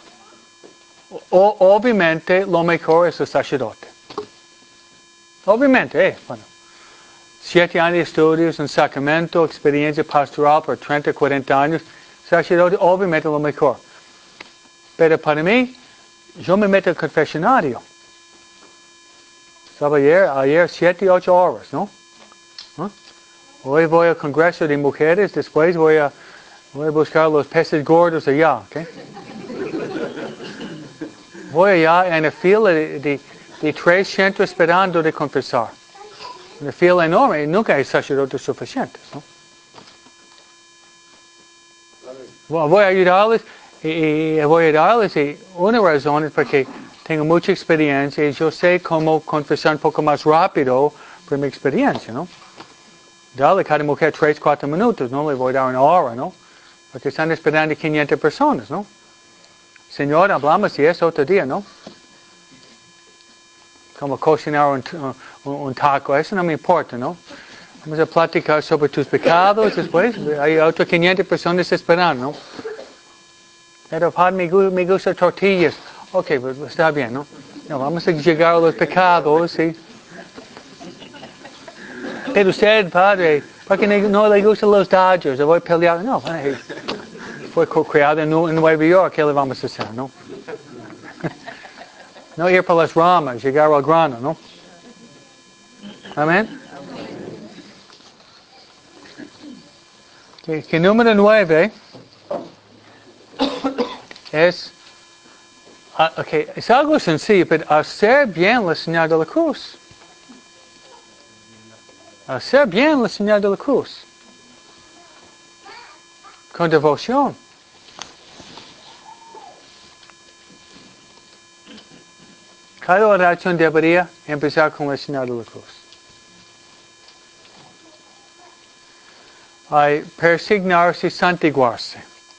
O, obviamente, lo mejor es el sacerdote. Obviamente, eh, bueno. Siete años de estudios en Sacramento, experiencia pastoral por treinta, cuarenta años, sacerdote, obviamente lo mejor. Pero para mí, yo me meto al confesionario. ¿Sabe? Ayer, ayer siete, ocho horas, ¿no? ¿Ah? Hoy voy al Congreso de Mujeres, después voy a, voy a buscar los peces gordos allá, ¿ok? Voy allá en la fila de, de, de trescientos esperando de confesar. Una fila enorme y nunca hay sacerdotes suficientes, ¿no? Voy a ayudarles y, y voy a ayudarles y una razón es porque tengo mucha experiencia y yo sé cómo confesar un poco más rápido por mi experiencia, ¿no? Dale a cada mujer tres, cuatro minutos, no le voy a dar una hora, ¿no? Porque están esperando quinientas personas, ¿no? Señor, hablamos de eso otro día, ¿no? Como cocinar un, un, un taco, eso no me importa, ¿no? Vamos a platicar sobre tus pecados después. Hay otras quinientas personas esperando, ¿no? Pero padre, me, gusta, me gusta tortillas. Ok, pues está bien, ¿no? No, vamos a llegar a los pecados, ¿sí? Pero usted, padre, ¿por qué no le gustan los Dodgers? Le voy a pelear. No, hey, fue creado en, en Nueva York, ¿qué le vamos a hacer, no? No ir por las ramas, llegar al grano, ¿no? Amén. Que, que número nueve es, uh, okay, es algo sencillo, pero hacer bien la señal de la cruz. Hacer bien la señal de la cruz. Con devoción. Cada oración debería empezar con la señal de la cruz. Hay persignarse y santiguarse.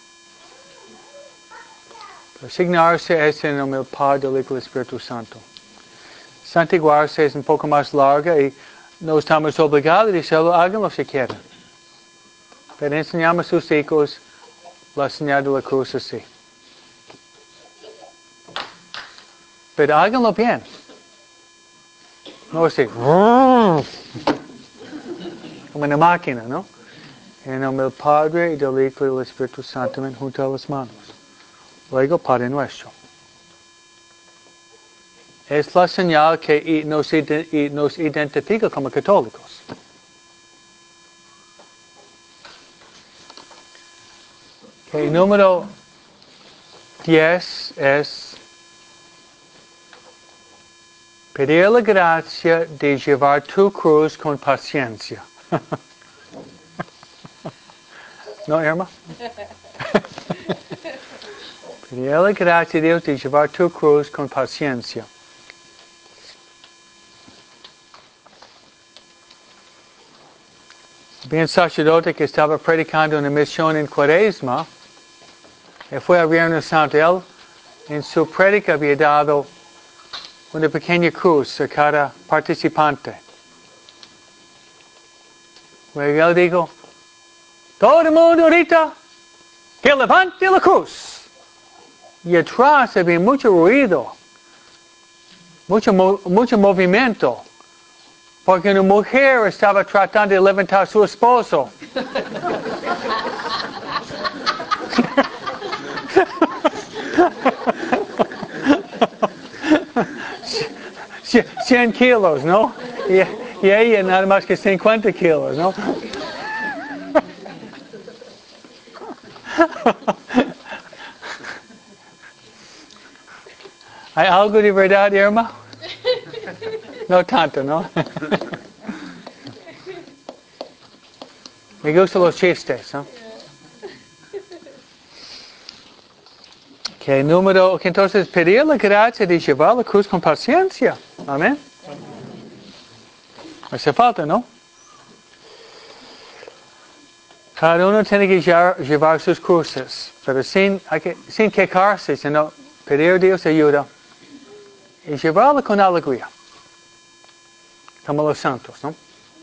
Persignarse es en nombre del Padre, del Hijo y del Espíritu Santo. Santiguarse es un poco más larga y no estamos obligados a decirlo, háganlo si quieren. Pero enseñamos a sus hijos la señal de la cruz así. Pero háganlo bien. No así. Como una máquina, ¿no? En nombre del Padre, y del Hijo y del Espíritu Santo, junto a las manos. Luego, Padre nuestro. Es la señal que nos, nos identifica como católicos. Okay, número diez es pedir la gracia de llevar tu cruz con paciencia. ¿No, Irma? Pedir la gracia de Dios de llevar tu cruz con paciencia. Bien sacerdote que estaba predicando una misión en Cuaresma, y fue a Viernes Santo, él en su prédica había dado una pequeña cruz a cada participante. Luego él dijo, todo el mundo ahorita que levante la cruz. Y atrás había mucho ruido, mucho, mucho movimiento, porque una mujer estaba tratando de levantar a su esposo. cien kilos, ¿no? Y, y ella nada más que cincuenta kilos, ¿no? ¿Hay algo de verdad, Irma? No tanto, ¿no? Me gustan los chistes, ¿no? Que número, que entonces pedir la gracia de llevar la cruz con paciencia. Amén. Hace falta, ¿no? Cada uno tiene que llevar, llevar sus cruces, pero sin, hay que, sin quejarse, sino pedir a Dios ayuda y llevarla con alegría. Somos los santos, ¿no?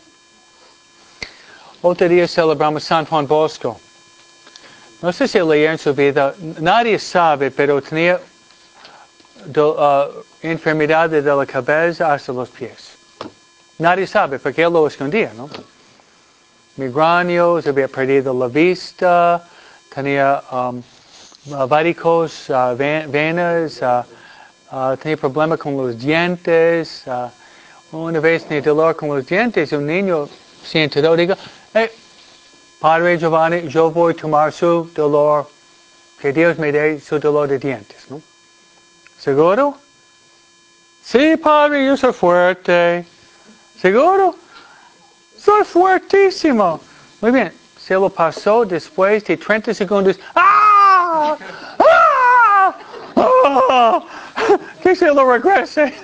Otro día celebramos San Juan Bosco. No sé si leía en su vida, nadie sabe, pero tenía do, uh, enfermedad de la cabeza hasta los pies. Nadie sabe, porque él lo escondía, ¿no? Migraños, había perdido la vista, tenía um, varicos, uh, venas, uh, uh, tenía problemas con los dientes. Uh, una vez tenía dolor con los dientes, un niño se enteró, dijo, hey, Padre Giovanni, yo voy a tomar su dolor, que Dios me dé su dolor de dientes, ¿no? ¿Seguro? Sí, Padre, yo soy fuerte. ¿Seguro? Soy fuertísimo. Muy bien. Se lo pasó después de treinta segundos. ¡Ah! ¡Ah! ¡Ah! Que se lo regrese.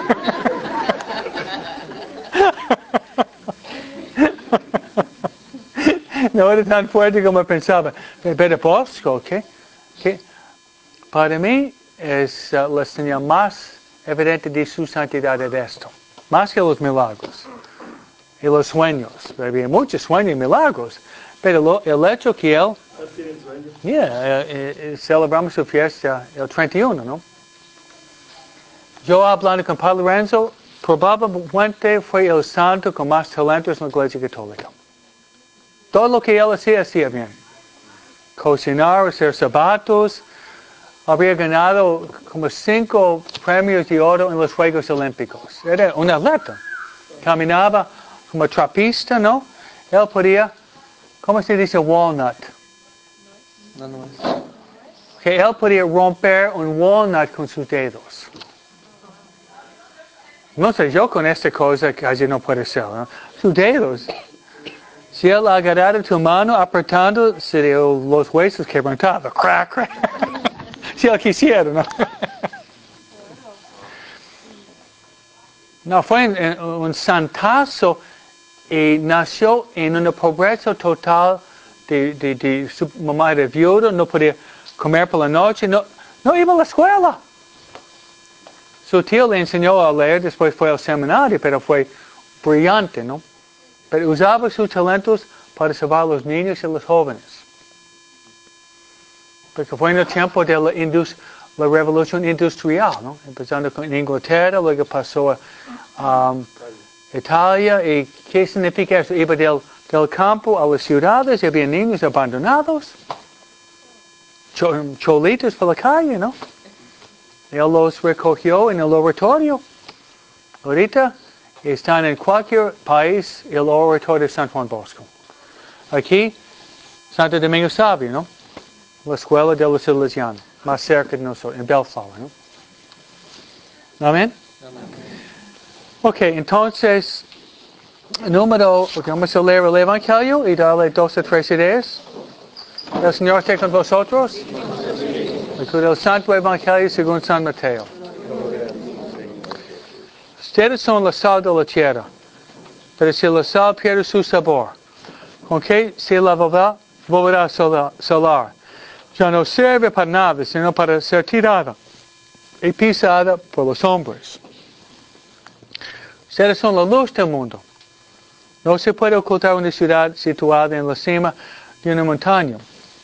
No era tan fuerte como pensaba. Pero Bosco, ¿ok? ¿Qué? Para mí es uh, la señal más evidente de su santidad de esto. Más que los milagros. Y los sueños. Había muchos sueños y milagros. Pero lo, el hecho que él... Yeah, eh, eh, celebramos su fiesta el treinta y uno, ¿no? Yo hablando con Padre Lorenzo, probablemente fue el santo con más talentos en la Iglesia Católica. Todo lo que él hacía, hacía bien. Cocinar, hacer zapatos. Había ganado como cinco premios de oro en los Juegos Olímpicos. Era un atleta. Caminaba como trapista, ¿no? Él podía, ¿cómo se dice walnut? No, no es. Que él podía romper un walnut con sus dedos. No sé, yo con esta cosa casi no puedo ser, ¿no? Sus dedos. Si él agarrara tu mano apretando, serían los huesos quebrantados. Crack, crack. Si él quisiera, ¿no? No, fue un, un santazo y nació en una pobreza total de, de, de su mamá era viuda, no podía comer por la noche, no, no iba a la escuela. Su tío le enseñó a leer, después fue al seminario, pero fue brillante, ¿no? Pero usaba sus talentos para salvar a los niños y a los jóvenes. Porque fue en el tiempo de la, indus, la revolución industrial, ¿no? Empezando con Inglaterra, luego pasó a um, Italia. ¿Y qué significa eso? Iba del, del campo a las ciudades y había niños abandonados, cholitos por la calle, ¿no? Él los recogió en el oratorio. Ahorita están en cualquier país el oratorio de San Juan Bosco. Aquí, Santo Domingo Sabio, ¿no? La escuela de los salesianos, más cerca de nosotros, en Bellflower, ¿no? Amén. Ok, entonces, número, okay, vamos a leer el Evangelio y darle dos o tres ideas. El Señor esté con vosotros. Lectura del Santo Evangelio según San Mateo. Ustedes son la sal de la tierra, pero si la sal pierde su sabor, ¿con qué se la volverá a salar? Ya no sirve para nada, sino para ser tirada y pisada por los hombres. Ustedes son la luz del mundo. No se puede ocultar una ciudad situada en la cima de una montaña.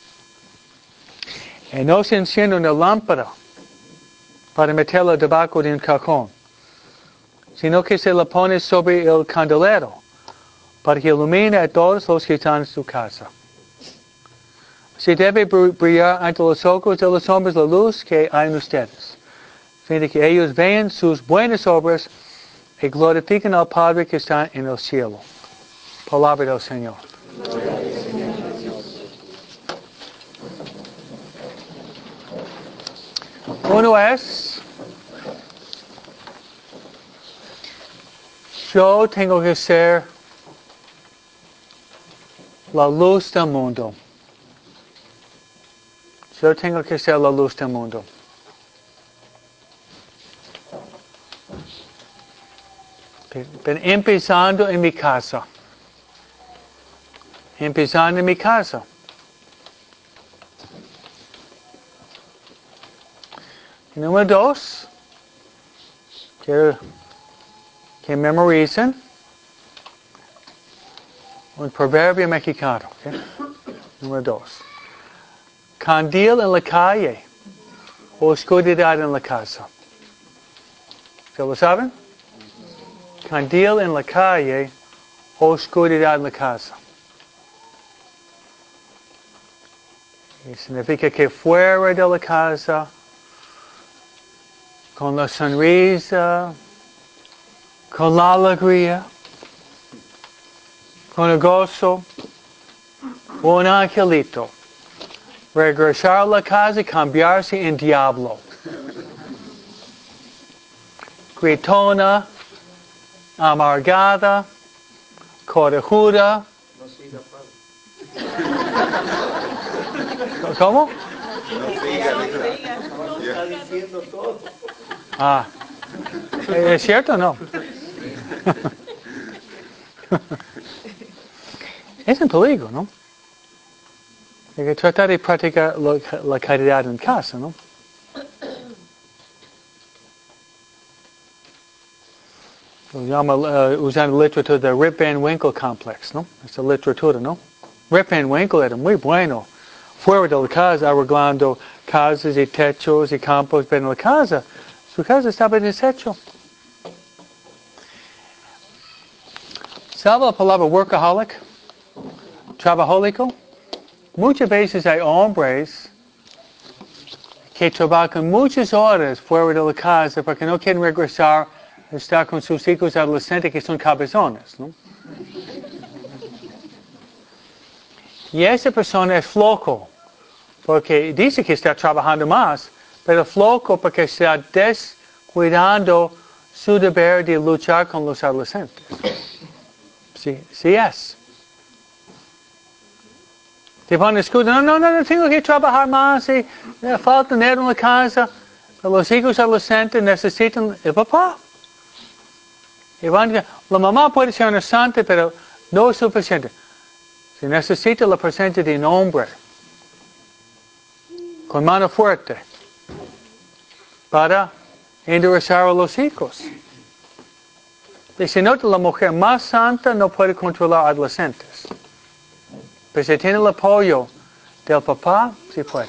Y no se enciende una lámpara para meterla debajo de un cajón, sino que se la pone sobre el candelero para que ilumine a todos los que están en su casa. Se debe brillar ante los ojos de los hombres la luz que hay en ustedes, a fin de que ellos vean sus buenas obras y glorifiquen al Padre que está en el cielo. Palabra del Señor. Uno es, yo tengo que ser la luz del mundo. Yo tengo que ser la luz del mundo. Pero empezando en mi casa. Empezando en mi casa. Número dos, quiero que memoricen Un proverbio mexicano. ¿Okay? Número dos. Candil en la calle, oscuridad en la casa. ¿Se lo saben? Candil en la calle, oscuridad en la casa. Y significa que fuera de la casa, con la sonrisa, con la alegría, con el gozo, un angelito. Regresar a la casa y cambiarse en diablo. Gritona, amargada, corajuda. No siga, padre. ¿Cómo? Está diciendo todo. Ah, ¿es cierto o no? Es un peligro, ¿no? Hay que tratar de practicar lo, la caridad en casa, ¿no? Lo llama, uh, usando la literatura de Rip Van Winkle Complex, ¿no? Esta literatura, ¿no? Rip Van Winkle era muy bueno. Fuera de la casa, arreglando casas y techos y campos, pero en la casa, su casa estaba deshecho. ¿Sabe la palabra workaholic? Trabajólico. Muchas veces hay hombres que trabajan muchas horas fuera de la casa porque no quieren regresar a estar con sus hijos adolescentes que son cabezones, ¿no? Y esa persona es flojo porque dice que está trabajando más, pero flojo porque está descuidando su deber de luchar con los adolescentes. Sí, sí es. Te ponen excusa, no, no, no, no, tengo que trabajar más, y me falta dinero en la casa, los hijos adolescentes necesitan el papá. Y van, la mamá puede ser una santa, pero no es suficiente. Se necesita la presencia de un hombre con mano fuerte para enderezar a los hijos. Y se nota, la mujer más santa no puede controlar adolescentes. Pero si tiene el apoyo del papá, sí puede.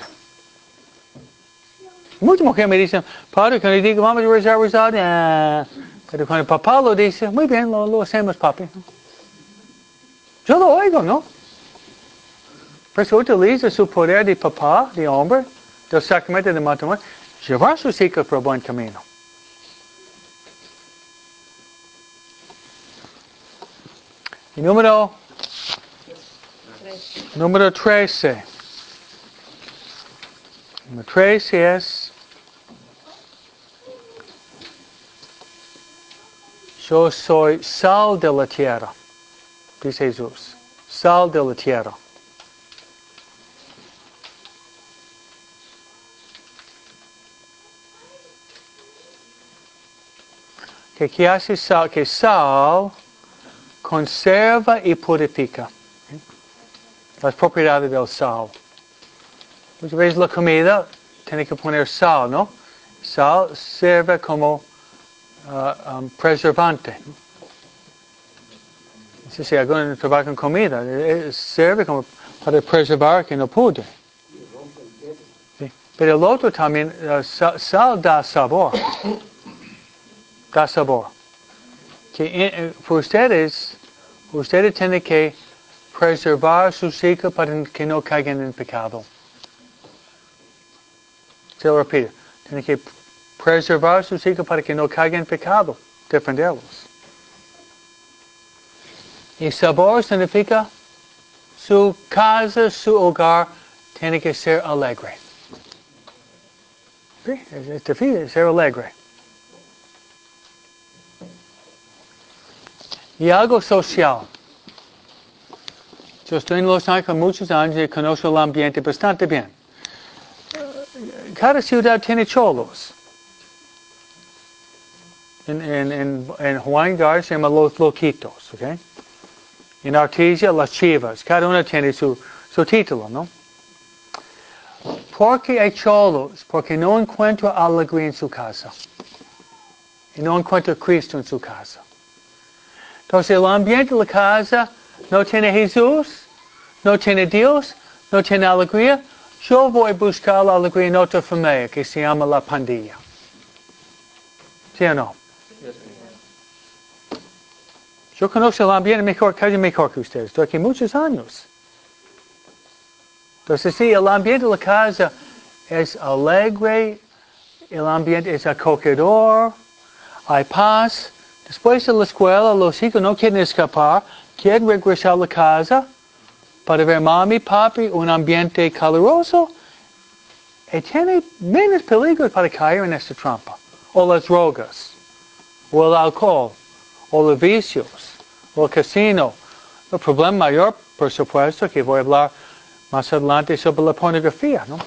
Muchas mujeres me dicen, padre, cuando digo vamos a rezar, rezar, eh, pero cuando el papá lo dice, muy bien, lo, lo hacemos, papi. Yo lo oigo, ¿no? Pero si utiliza su poder de papá, de hombre, del sacramento de matrimonio, llevar a sus hijos por el buen camino. Y número, número trece. Número trece es, yo soy sal de la tierra, dice Jesús, sal de la tierra. Que, que hace sal, que sal conserva y purifica. ¿Sí? Las propiedades del sal. Muchas veces la comida tiene que poner sal, ¿no? Sal sirve como uh, um, preservante. Si se alguien trabaja en comida, sirve como para preservar que no pudre. ¿Sí? Pero el otro también, uh, sal, sal da sabor. Da sabor. Que eh, por ustedes, ustedes tienen que preservar sus hijos para que no caigan en pecado. Se lo repito. Tienen que preservar sus hijos para que no caigan en pecado. Defenderlos. Y sabor significa su casa, su hogar, tiene que ser alegre. Sí, es, es difícil ser alegre. Y algo social. Yo estoy en Los Ángeles muchos años y conozco el ambiente bastante bien. Cada ciudad tiene cholos. En, en, en, en Juan Gar se llama Los Loquitos, ¿ok? En Artesia, las Chivas. Cada una tiene su, su título, ¿no? ¿Por qué hay cholos? Porque no encuentro alegría en su casa. Y no encuentro Cristo en su casa. Entonces el ambiente de la casa no tiene Jesús, no tiene Dios, no tiene alegría, yo voy a buscar la alegría en otra familia que se llama la pandilla. ¿Sí o no? Yo conozco el ambiente mejor, casi mejor que ustedes. Estoy aquí muchos años. Entonces, sí, el ambiente de la casa es alegre, el ambiente es acogedor, hay paz. Después de la escuela, los hijos no quieren escapar, quieren regresar a la casa para ver mami, papi, un ambiente caluroso. Y tiene menos peligro para caer en esta trampa. O las drogas, o el alcohol, o los vicios, o el casino. El problema mayor, por supuesto, que voy a hablar más adelante sobre la pornografía, ¿no?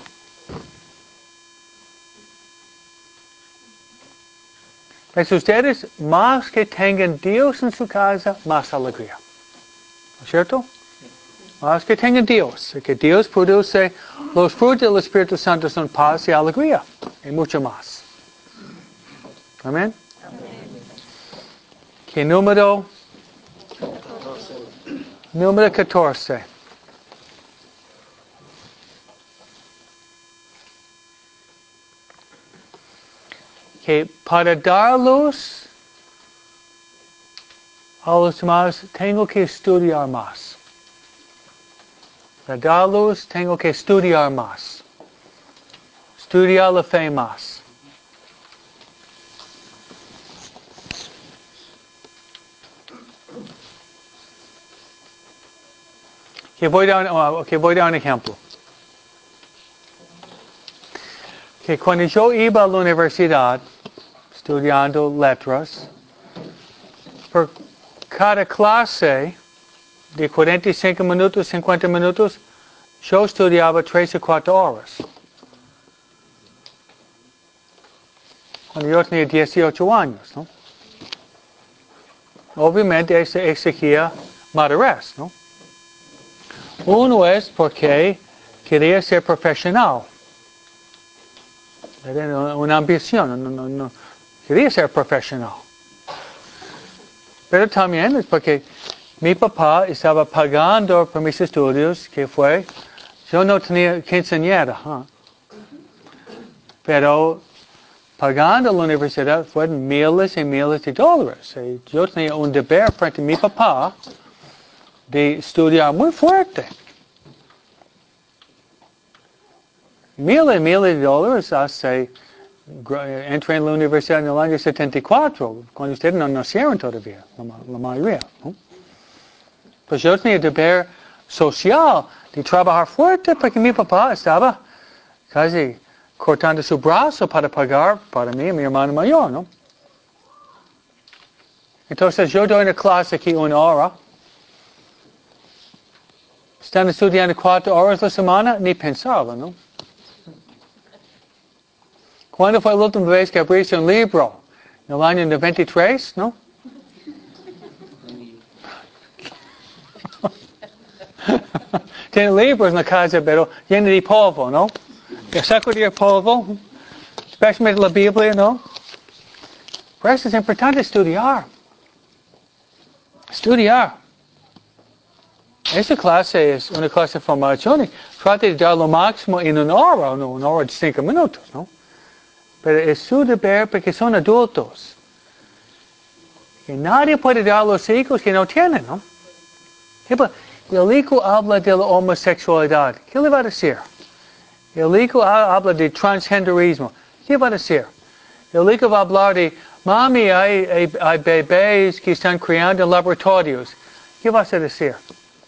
Pues ustedes, más que tengan Dios en su casa, más alegría. ¿No es cierto? Más que tengan Dios. Que Dios produce los frutos del Espíritu Santo son paz y alegría. Y mucho más. Amén. ¿Qué número? Número catorce. Que para dar luz a los demás tengo que estudiar más. Para dar luz tengo que estudiar más. Estudiar la fe más. Que voy a dar, okay, voy a dar un ejemplo. Que cuando yo iba a la universidad estudiando letras, por cada clase de cuarenta y cinco minutos, cincuenta minutos, yo estudiaba tres o cuatro horas. Cuando yo tenía dieciocho años, ¿no? Obviamente eso exigía madurez, ¿no? Uno es porque quería ser profesional. Era una ambición, no, no, no. Quería ser profesional. Pero también es porque mi papá estaba pagando por mis estudios, que fue, yo no tenía quinceañera, ¿eh? Pero pagando la universidad fueron miles y miles de dólares. Y yo tenía un deber frente a mi papá de estudiar muy fuerte. Miles y miles de dólares hace, entré en la universidad en el año setenta y cuatro, cuando ustedes no nacieron todavía, la, la mayoría, ¿no? Pues yo tenía deber social de trabajar fuerte porque mi papá estaba casi cortando su brazo para pagar para mí y mi hermano mayor, ¿no? Entonces yo doy una clase aquí una hora. Están estudiando cuatro horas a la semana, ni pensaba, ¿no? ¿Cuándo fue la última vez que abriste un libro? En el año noventa y tres, ¿no? Tiene libros en la casa, pero lleno de polvo, ¿no? De sacudir polvo, especialmente la Biblia, ¿no? Por eso es importante estudiar. Estudiar. Esta clase es una clase de formación. Trate de dar lo máximo en una hora, no una hora de cinco minutos, ¿no? Pero es su deber porque son adultos. Y nadie puede dar a los hijos que no tienen, ¿no? El hijo habla de la homosexualidad. ¿Qué le va a decir? El hijo habla de transgenderismo. ¿Qué va a decir? El hijo va a hablar de, mami, hay, hay, hay bebés que están criando en laboratorios. ¿Qué vas a decir?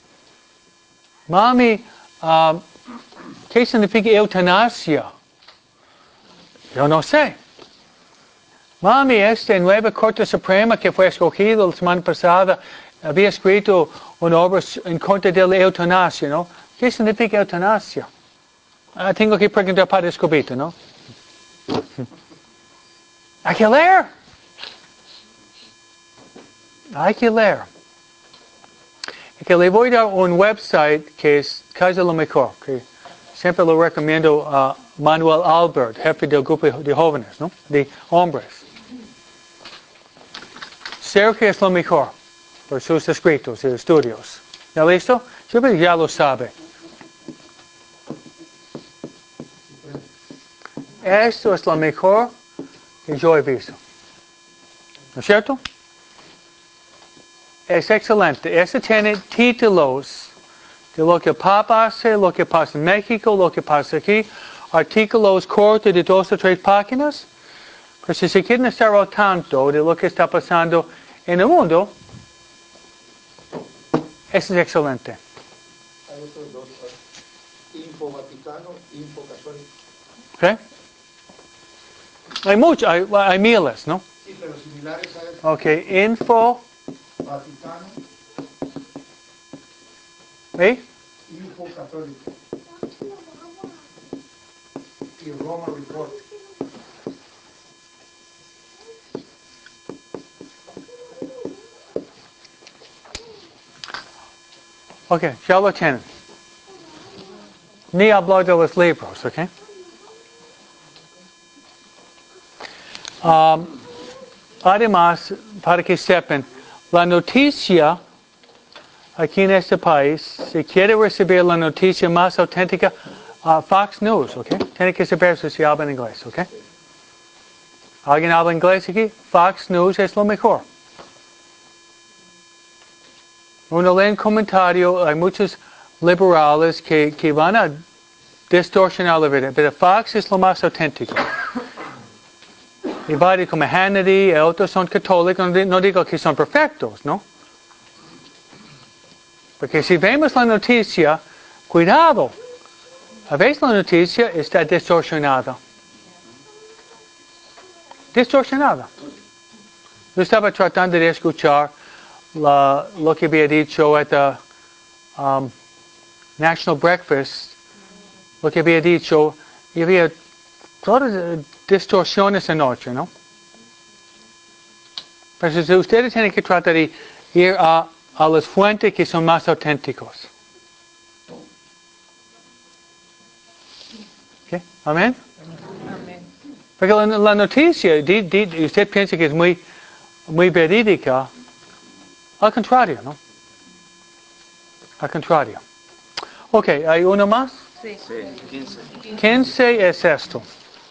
Mami, um, ¿qué significa eutanasia? Yo no sé. Mami, esta nueva Corte Suprema que fue escogida la semana pasada había escrito una obra en contra de la eutanasia, ¿no? ¿Qué significa eutanasia? Ah, tengo que preguntar para Escobito, ¿no? Hay que leer. Hay que leer. Y que le voy a dar un website que es casi lo mejor, que siempre lo recomiendo a Manuel Albert, jefe del grupo de jóvenes, ¿no? De hombres. Sergio es lo mejor por sus escritos y estudios. ¿Ya listo? Yo creo que ya lo sabe. Esto es lo mejor que yo he visto. ¿No es cierto? Es excelente. Este tiene títulos de lo que pasa, lo que pasa en México, lo que pasa aquí. Artículos cortos de dos o tres páginas. Pero si se quieren estar al tanto de lo que está pasando en el mundo, eso es excelente. Hay otros dos. Info Vaticano, Info Católico. ¿Ok? Hay muchos, hay, hay miles, ¿no? Sí, pero similares a eso. Ok, Info. Vaticano, ¿Eh? Info Católico. Y Roma Report. Ok, ya lo tienen. Ni hablar de los libros, ok. Um, además, para que sepan, la noticia aquí en este país, si quiere recibir la noticia más auténtica, uh, Fox News, ok. Tiene que saber si habla en inglés, ok. ¿Alguien habla inglés aquí? Fox News es lo mejor. Uno lee en comentario, hay muchos liberales que, que van a distorsionar la verdad, pero Fox es lo más auténtico. Y varios como Hannity y otros son católicos, no digo que son perfectos, ¿no? Porque si vemos la noticia, cuidado, a veces la noticia está distorsionada. Distorsionada. Yo estaba tratando de escuchar la, lo que había dicho at the um, National Breakfast, lo que había dicho, y había todas distorsiones anoche, ¿no? Pero si ustedes tienen que tratar de ir a, a las fuentes que son más auténticos. ¿Okay? ¿Amén? Amén. Porque la, la noticia, di, di, usted piensa que es muy, muy verídica, al contrario, ¿no? Al contrario. Ok, ¿hay uno más? Sí. Sí, quince. quince es esto.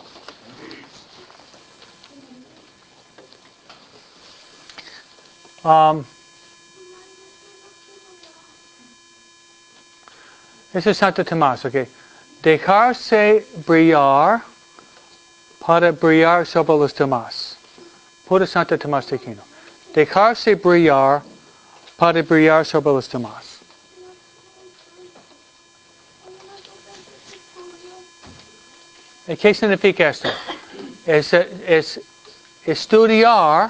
Um, ese es Santo Tomás, ok. Dejarse brillar para brillar sobre los demás. Puro Santo Tomás de Aquino. Dejarse brillar para brillar sobre los demás. ¿Y qué significa esto? Es, es estudiar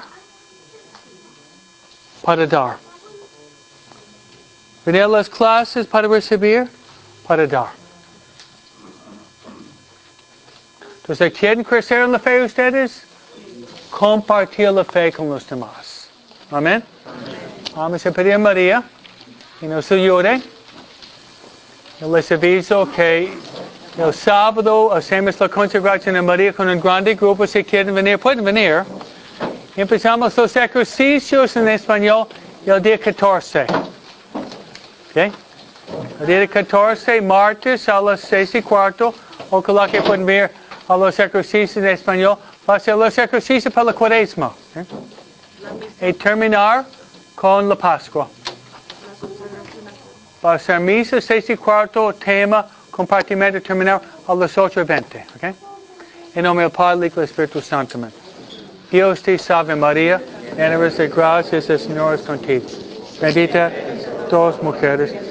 para dar. Venir a las clases para recibir, para dar. Entonces, ¿quieren crecer en la fe ustedes? Compartir la fe con los demás. Amén. Vamos a pedir a María que nos ayude. Yo les aviso que el sábado hacemos la consagración a María con un grande grupo. Si quieren venir, pueden venir. Empezamos los ejercicios en español el día catorce. ¿Okay? El día catorce, martes a las seis y cuarto. Ojalá que puedan ver a los ejercicios en español. Va a ser los ejercicios para la cuaresma. ¿Okay? Y terminar con la Pascua. Va a ser misa seis y cuarto, tema, compartimento terminar a las ocho y veinte. ¿Okay? En nombre del Padre, y del Espíritu Santo. Amén. Dios te salve María, llena eres de gracia, el Señor es contigo. Bendita todas mujeres.